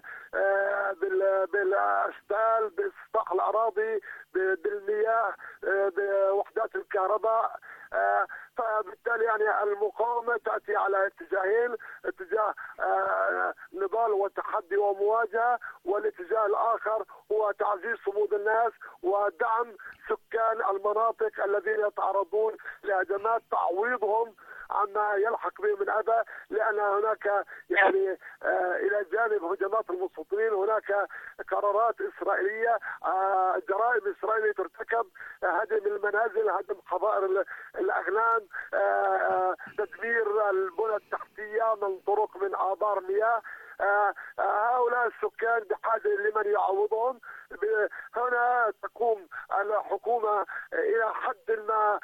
بالأسبال، بإصلاح الأراضي، بالمياه، بوحدات الكهرباء. فبالتالي يعني المقاومة تأتي على اتجاهين: اتجاه نضال وتحدي ومواجهة، والاتجاه الآخر هو تعزيز صمود الناس ودعم سكان المناطق الذين يتعرضون لهجمات، تعويضهم عما يلحق به من أذى. لأن هناك يعني إلى جانب هجمات المستوطنين هناك قرارات إسرائيلية، جرائم إسرائيلية ترتكب: هدم المنازل، هدم حظائر الأغنام، تدمير البنى التحتية من طرق، من آبار مياه. هؤلاء السكان بحاجة لمن يعوضهم. هنا تقوم الحكومة إلى حد ما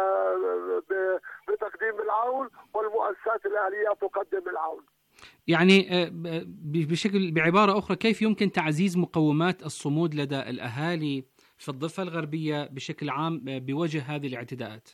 بتقديم العون، والمؤسسات الأهلية تقدم العون. يعني بعبارة أخرى، كيف يمكن تعزيز مقومات الصمود لدى الأهالي في الضفة الغربية بشكل عام بوجه هذه الاعتداءات؟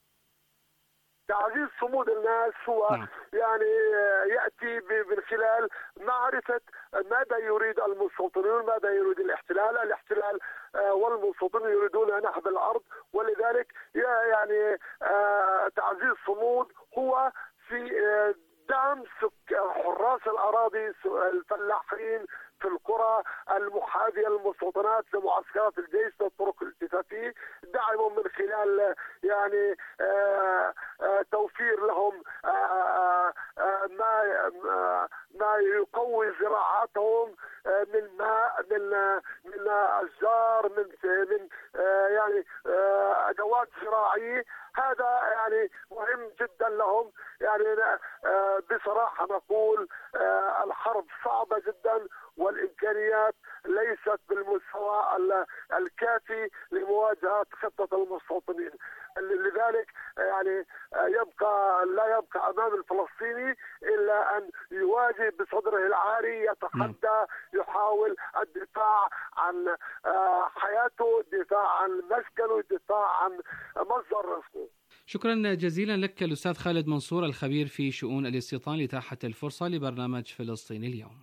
تعزيز صمود الناس هو يعني يأتي من خلال معرفة ماذا يريد المستوطنون، ماذا يريد الاحتلال. الاحتلال والمستوطنون يريدون نهب الأرض، ولذلك يعني تعزيز صمود هو في دعم حراس الأراضي، الفلاحين في القرى المحاذية للمستوطنات، لمعسكرات الجيش، للطرق الالتفافية، دعمهم من خلال يعني توفير لهم ما يقوي زراعاتهم من ماء، من أشجار، من يعني أدوات زراعية. هذا يعني مهم جدا لهم. يعني بصراحة نقول الحرب صعبة جدا، والإمكانيات ليست بالمستوى الكافي لمواجهة خطة المستوطنين. لذلك يعني لا يبقى أمام الفلسطيني إلا أن يواجه بصدره العاري، يتحدى، يحاول الدفاع عن حياته، الدفاع عن مسكنه، الدفاع عن مصدر رزقه. شكرا جزيلا لك الأستاذ خالد منصور، الخبير في شؤون الاستيطان، لإتاحة الفرصة لبرنامج فلسطين اليوم.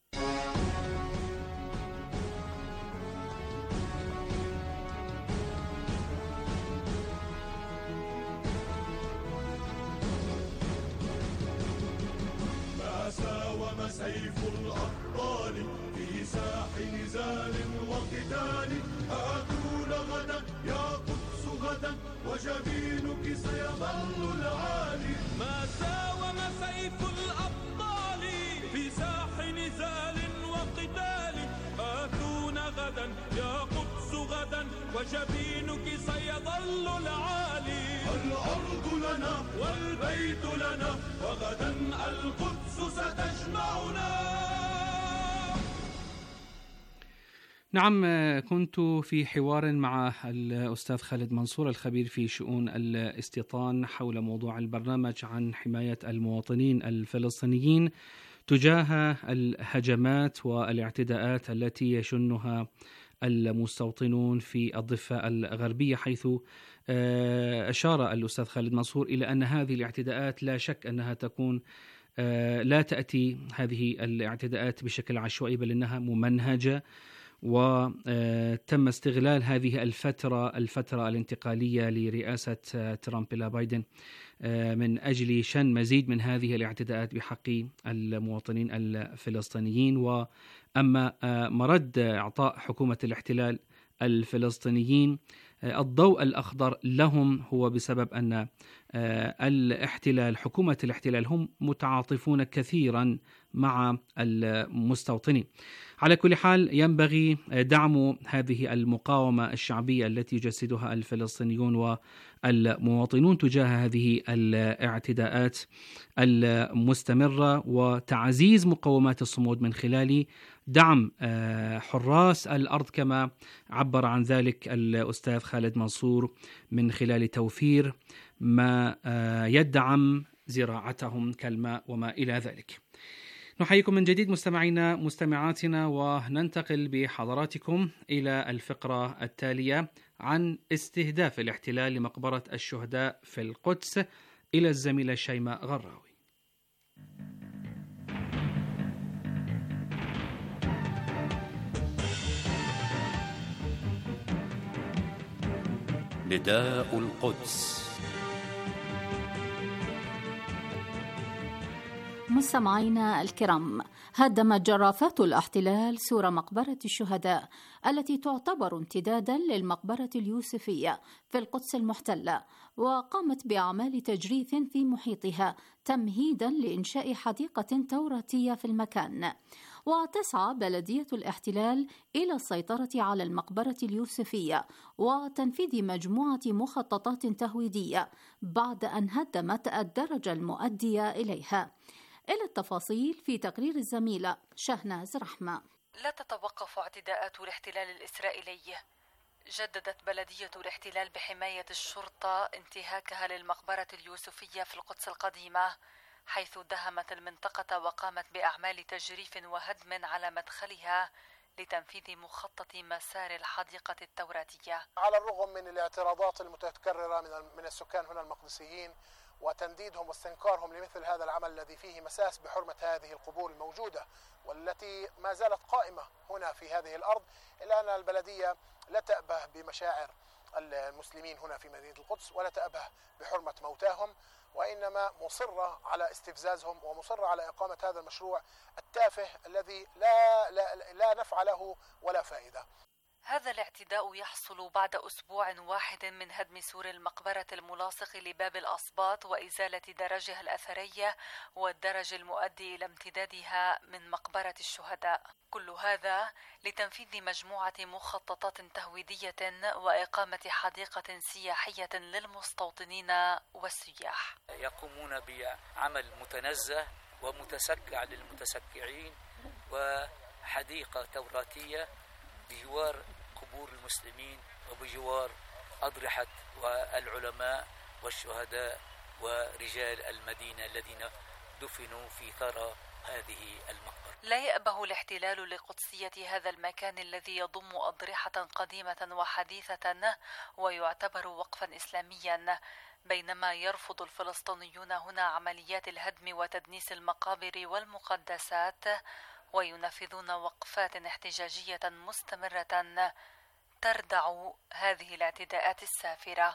ما ساوم سيف الأبطال في ساح نزال وقتال. آتون غدا يا قدس غدا، وجبينك سيظل العالي. ما ساوم سيف الأبطال في ساح نزال وقتال. آتون غدا يا قدس غدا، وجبينك سيظل العالي. الأرض لنا والبيت لنا، وغدا القدس ستجمعنا. نعم، كنت في حوار مع الأستاذ خالد منصور، الخبير في شؤون الاستيطان، حول موضوع البرنامج عن حماية المواطنين الفلسطينيين تجاه الهجمات والاعتداءات التي يشنها المستوطنون في الضفة الغربية، حيث أشار الأستاذ خالد منصور إلى أن هذه الاعتداءات لا شك أنها تكون لا تأتي هذه الاعتداءات بشكل عشوائي، بل أنها ممنهجة، وتم استغلال هذه الفترة الانتقالية لرئاسة ترامب إلى بايدن من أجل شن مزيد من هذه الاعتداءات بحق المواطنين الفلسطينيين. وأما مرد إعطاء حكومة الاحتلال الفلسطينيين الضوء الأخضر لهم هو بسبب أن حكومة الاحتلال هم متعاطفون كثيرا مع المستوطنين. على كل حال ينبغي دعم هذه المقاومة الشعبية التي يجسدها الفلسطينيون والمواطنون تجاه هذه الاعتداءات المستمرة، وتعزيز مقومات الصمود من خلال دعم حراس الأرض كما عبر عن ذلك الأستاذ خالد منصور، من خلال توفير ما يدعم زراعتهم كالماء وما إلى ذلك. نحييكم من جديد مستمعينا مستمعاتنا، وننتقل بحضراتكم إلى الفقرة التالية عن استهداف الاحتلال لمقبرة الشهداء في القدس، إلى الزميلة شيماء غراوي. نداء القدس. مستمعينا الكرام، هدمت جرافات الاحتلال سور مقبرة الشهداء التي تعتبر امتدادا للمقبرة اليوسفية في القدس المحتلة، وقامت بأعمال تجريف في محيطها تمهيدا لإنشاء حديقة توراتية في المكان. وتسعى بلدية الاحتلال إلى السيطرة على المقبرة اليوسفية وتنفيذ مجموعة مخططات تهويدية بعد أن هدمت الدرج المؤدية إليها. إلى التفاصيل في تقرير الزميلة شهناز رحمة. لا تتوقف اعتداءات الاحتلال الإسرائيلي. جددت بلدية الاحتلال بحماية الشرطة انتهاكها للمقبرة اليوسفية في القدس القديمة، حيث دهمت المنطقة وقامت بأعمال تجريف وهدم على مدخلها لتنفيذ مخطط مسار الحديقة التوراتية. على الرغم من الاعتراضات المتكررة من السكان هنا المقدسيين وتنديدهم واستنكارهم لمثل هذا العمل الذي فيه مساس بحرمة هذه القبور الموجودة والتي ما زالت قائمة هنا في هذه الأرض، إلا أن البلدية لا تأبه بمشاعر المسلمين هنا في مدينة القدس ولا تأبه بحرمة موتاهم، وإنما مصرة على استفزازهم ومصرة على إقامة هذا المشروع التافه الذي لا نفع له ولا فائدة. هذا الاعتداء يحصل بعد أسبوع واحد من هدم سور المقبرة الملاصق لباب الأصباط وإزالة درجها الأثرية والدرج المؤدي إلى امتدادها من مقبرة الشهداء. كل هذا لتنفيذ مجموعة مخططات تهويدية وإقامة حديقة سياحية للمستوطنين والسياح. يقومون بعمل متنزه ومتسكع للمتسكعين وحديقة توراتية بجوار قبور المسلمين وبجوار أضرحة والعلماء والشهداء ورجال المدينة الذين دفنوا في ثرى هذه المقبرة. لا يأبه الاحتلال لقدسية هذا المكان الذي يضم أضرحة قديمة وحديثة ويعتبر وقفا إسلاميا، بينما يرفض الفلسطينيون هنا عمليات الهدم وتدنيس المقابر والمقدسات، وينفذون وقفات احتجاجية مستمرة تردع هذه الاعتداءات السافرة.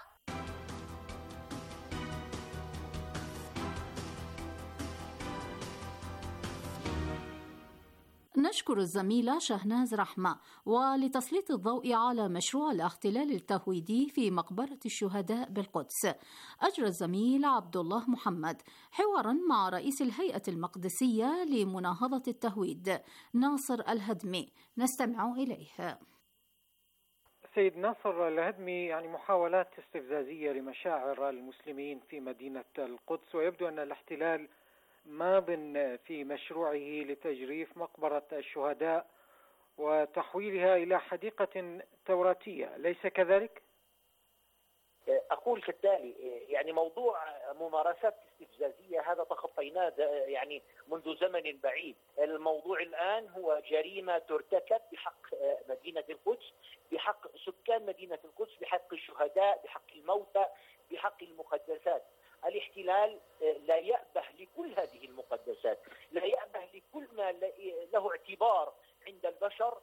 نشكر الزميلة شهناز رحمة. ولتسليط الضوء على مشروع الاحتلال التهويدي في مقبرة الشهداء بالقدس، أجرى الزميل عبد الله محمد حوارا مع رئيس الهيئة المقدسية لمناهضة التهويد ناصر الهدمي، نستمع إليه. سيد ناصر، الهدمي يعني محاولات استفزازية لمشاعر المسلمين في مدينة القدس، ويبدو أن الاحتلال ماض في مشروعه لتجريف مقبرة الشهداء وتحويلها إلى حديقة توراتية، أليس كذلك؟ أقول كالتالي، يعني موضوع ممارسات استفزازية هذا تخطيناه يعني منذ زمن بعيد. الموضوع الآن هو جريمة ترتكب بحق مدينة القدس، بحق سكان مدينة القدس، بحق الشهداء، بحق الموتى، بحق المقدسات. الاحتلال لا يأبه لكل هذه المقدسات، لا يأبه لكل ما له اعتبار عند البشر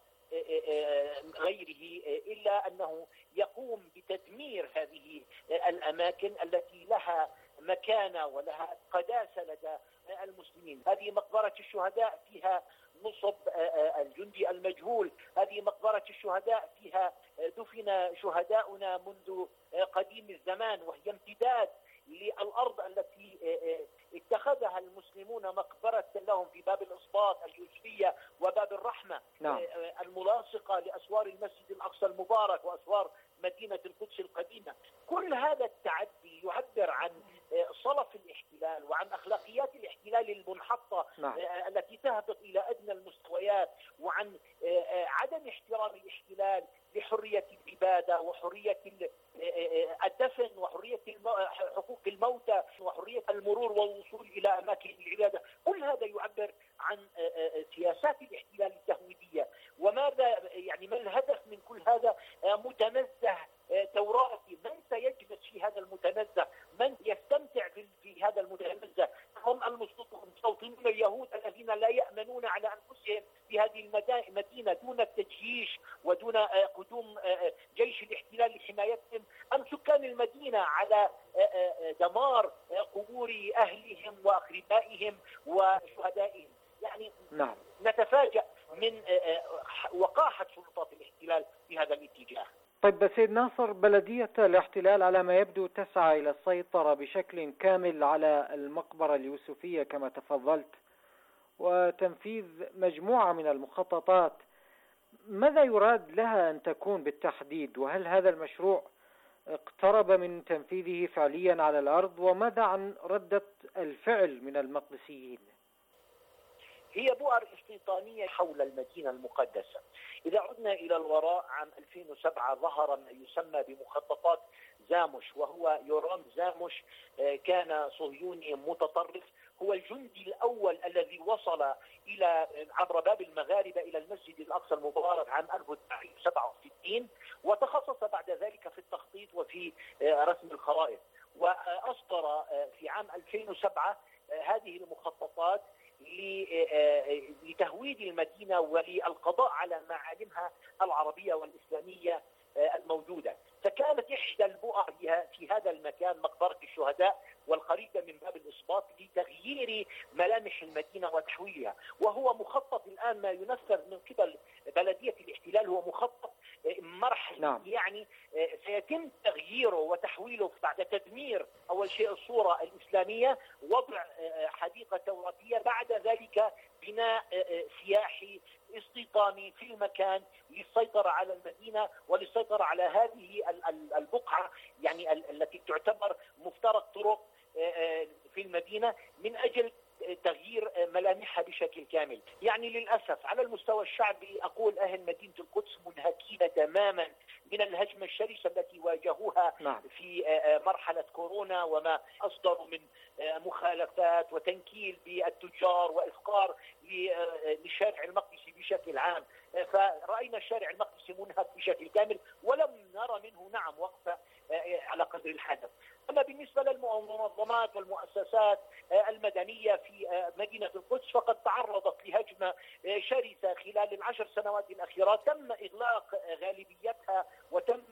غيره، إلا أنه يقوم بتدمير هذه الأماكن التي لها مكانة ولها قداسة لدى المسلمين. هذه مقبرة الشهداء فيها نصب الجندي المجهول، هذه مقبرة الشهداء فيها دفن شهداؤنا منذ قديم الزمان، وهي امتداد للأرض التي اتخذها المسلمون مقبرة لهم في باب الإسباط اليوسفية وباب الرحمة الملاصقة لأسوار المسجد الأقصى المبارك وأسوار مدينة القدس القديمة. كل هذا التعدي يعبر عن صلف الاحتلال وعن أخلاقيات الاحتلال المنحطة التي تهبط إلى أدنى المستويات، وعن عدم احترام الاحتلال لحرية العبادة وحرية الدفن وحرية حقوق الموتى وحرية المرور والوصول إلى أماكن العبادة. كل هذا يعبر عن سياسات الاحتلال التهويدية. وماذا يعني ما الهدف من كل هذا؟ متنزه توراتي. من سيجلس في هذا المتنزه؟ من يستمتع في هذا المتنزه؟ هم المستوطنون اليهود الذين لا يأمنون على أنفسهم في هذه المدينة دون التجييش ودون قدوم جيش الاحتلال لحمايتهم، أم سكان المدينة على دمار قبور أهلهم وأقربائهم وشهدائهم؟ يعني نتفاجأ من وقاحة سلطات الاحتلال في هذا الاتجاه. طيب سيد ناصر، بلدية الاحتلال على ما يبدو تسعى إلى السيطرة بشكل كامل على المقبرة اليوسفية كما تفضلت وتنفيذ مجموعة من المخططات. ماذا يراد لها أن تكون بالتحديد؟ وهل هذا المشروع اقترب من تنفيذه فعليا على الأرض؟ وماذا عن ردة الفعل من المقدسيين؟ هي بؤر استيطانية حول المدينة المقدسة. إذا عدنا إلى الوراء عام 2007 ظهر ما يسمى بمخططات زاموش، وهو يورام زاموش كان صهيوني متطرف، هو الجندي الأول الذي وصل إلى عبر باب المغاربة إلى المسجد الأقصى المبارك عام 1967، وتخصص بعد ذلك في التخطيط وفي رسم الخرائط، وأصدر في عام 2007 هذه المخططات لتهويد المدينة وللقضاء على معالمها العربية والإسلامية الموجودة. فكانت إحدى البؤر في هذا المكان مقبرة الشهداء والقريبة من باب الإسباط لتغيير ملامح المدينة وتحويلها، وهو مخطط الآن ما ينفذ من قبل بلدية الاحتلال، هو مخطط مرحلي. يعني سيتم تغييره وتحويله بعد تدمير أول شيء الصورة الإسلامية، وضع حديقة توراتية، بعد ذلك بناء سياحي استيطاني في المكان للسيطرة على المدينة وللسيطرة على هذه البقعة يعني التي تعتبر مفترق طرق في المدينة من أجل تغيير ملامحها بشكل كامل. يعني للأسف على المستوى الشعبي أقول أهل مدينة القدس منهكين تماما من الهجمة الشرسة التي واجهوها في مرحلة كورونا، وما أصدروا من مخالفات وتنكيل بالتجار وإفقار للشارع المقدسي بشكل عام. فرأينا الشارع المقدسي منهك بشكل كامل ولم نرى منه وقفة على قدر الحدث. أما بالنسبة للمنظمات والمؤسسات المدنية في مدينة القدس فقد تعرضت لهجمة شرسة خلال ال10 سنوات الأخيرة، تم إغلاق غالبيتها وتم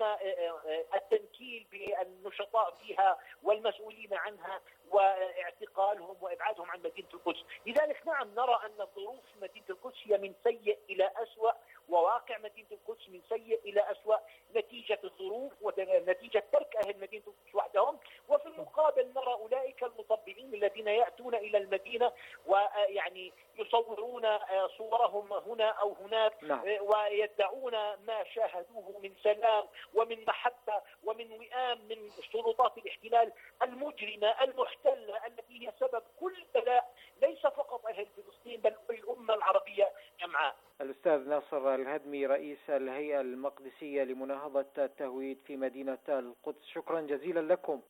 التنكيل بالنشطاء فيها والمسؤولين عنها واعتقالهم وإبعادهم عن مدينة القدس. لذلك نرى أن الظروف في مدينة القدس هي من سيء إلى أسوأ، وواقع مدينة القدس من سيء إلى أسوأ نتيجة الظروف ونتيجة ترك أهل مدينة القدس وحدهم. وفي المقابل نرى أولئك المطبعين الذين يأتون إلى المدينة ويعني يصورون صورهم هنا أو هناك ويدعون ما شاهدوه من سلام ومن محبة ومن وئام من سلطات الاحتلال المجرمة المحتلة التي هي سبب كل بلاء ليس فقط أهل فلسطين بل الأمة العربية جمعاء. الأستاذ ناصر الهدمي رئيس الهيئة المقدسية لمناهضة التهويد في مدينة القدس، شكرا جزيلا لكم.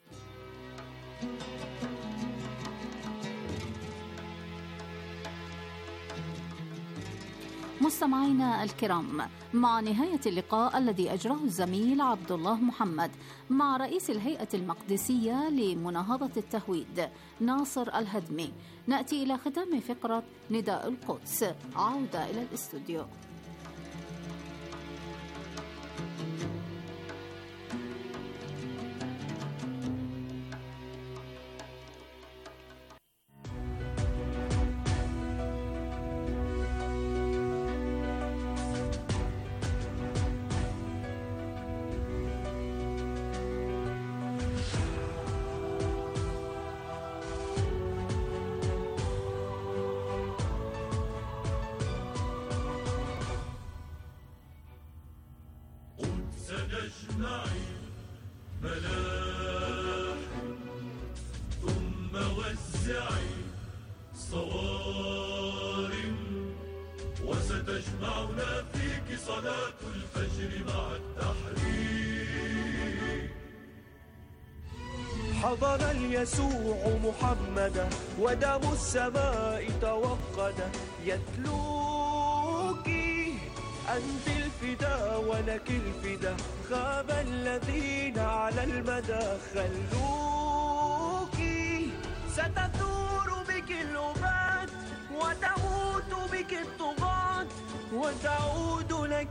مستمعينا الكرام، مع نهاية اللقاء الذي أجراه الزميل عبد الله محمد مع رئيس الهيئة المقدسية لمناهضة التهويد ناصر الهدمي، نأتي إلى ختام فقرة نداء القدس. عودة إلى الاستوديو. مفزعين صوارم، وستجمعنا فيك صلاة الفجر مع التحرير. حضن اليسوع محمدا ودم السماء توقد، يتلوك أنت الفدا ولك الفدا، خاب الذين على المدى خلوك، ستثور بك الأبات وتموت بك الطغاة وتعود لك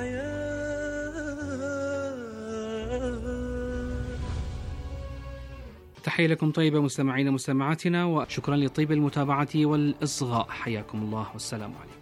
الحياة. تحية لكم طيبة مستمعين ومستمعاتنا، وشكرا لطيب المتابعة والإصغاء. حياكم الله والسلام عليكم.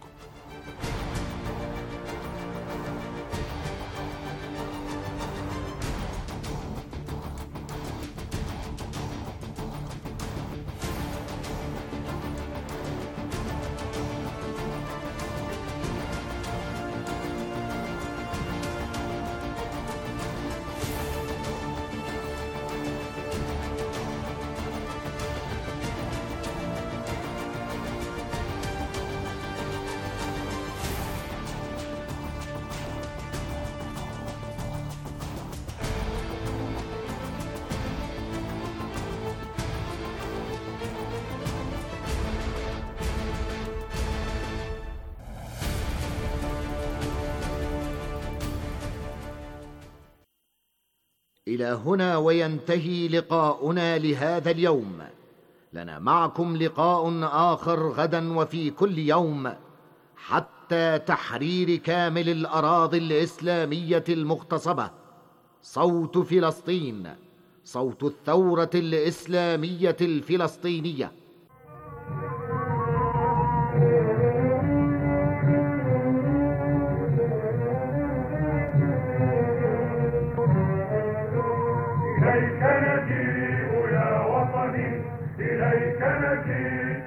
إلى هنا وينتهي لقاؤنا لهذا اليوم. لنا معكم لقاء آخر غدا وفي كل يوم حتى تحرير كامل الأراضي الإسلامية المغتصبة. صوت فلسطين، صوت الثورة الإسلامية الفلسطينية. إليك نجيء يا وطني، إليك نجيء،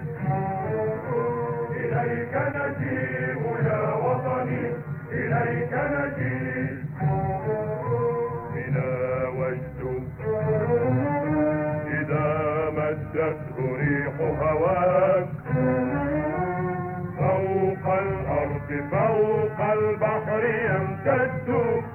إليك نجيء يا وطني، إليك نجيء. بنا وجد إذا مدته ريح هواك، فوق الأرض فوق البحر يمتد.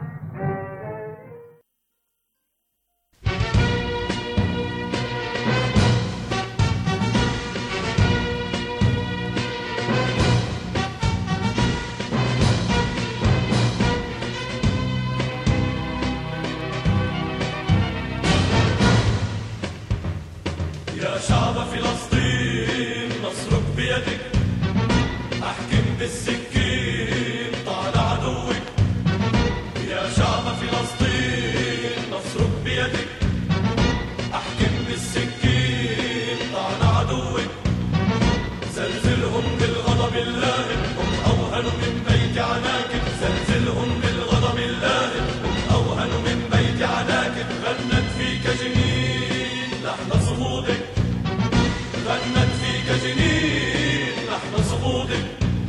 يا شعب فلسطين نصرك بيدك، أحكم بالسكين طال عدوك. يا شعب فلسطين نصرك بيدك، أحكم بالسكين طال عدوك. زلزلهم بالغضب اللائم، هم أوهن من بيت عناكب. زلزلهم بالغضب اللائم، هم أوهن من بيت عناكب. غنت فيك جنين لحن صمودك، غنت فيك جنين لحن صمودك.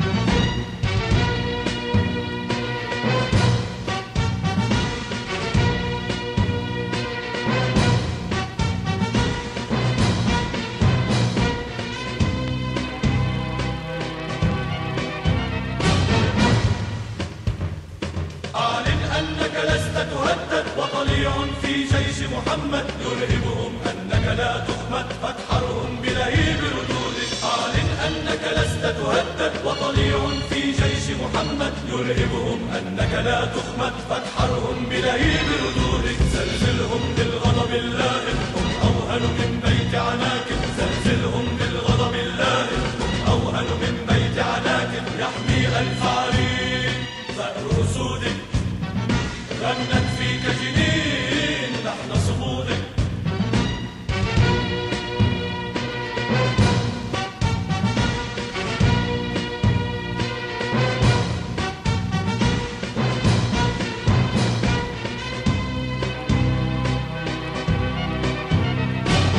أعلن أنك لست تهدد، وطليع في جيش محمد يرهبهم أنك لا تخمد، فاتحرهم بلهيب ردودك. أعلن أنك لست تهدد، وطليع في جيش محمد يرهبهم أنك لا تخمد، فاتحرهم بلهيب ردودك. زلزلهم بالغضب اللائم، هم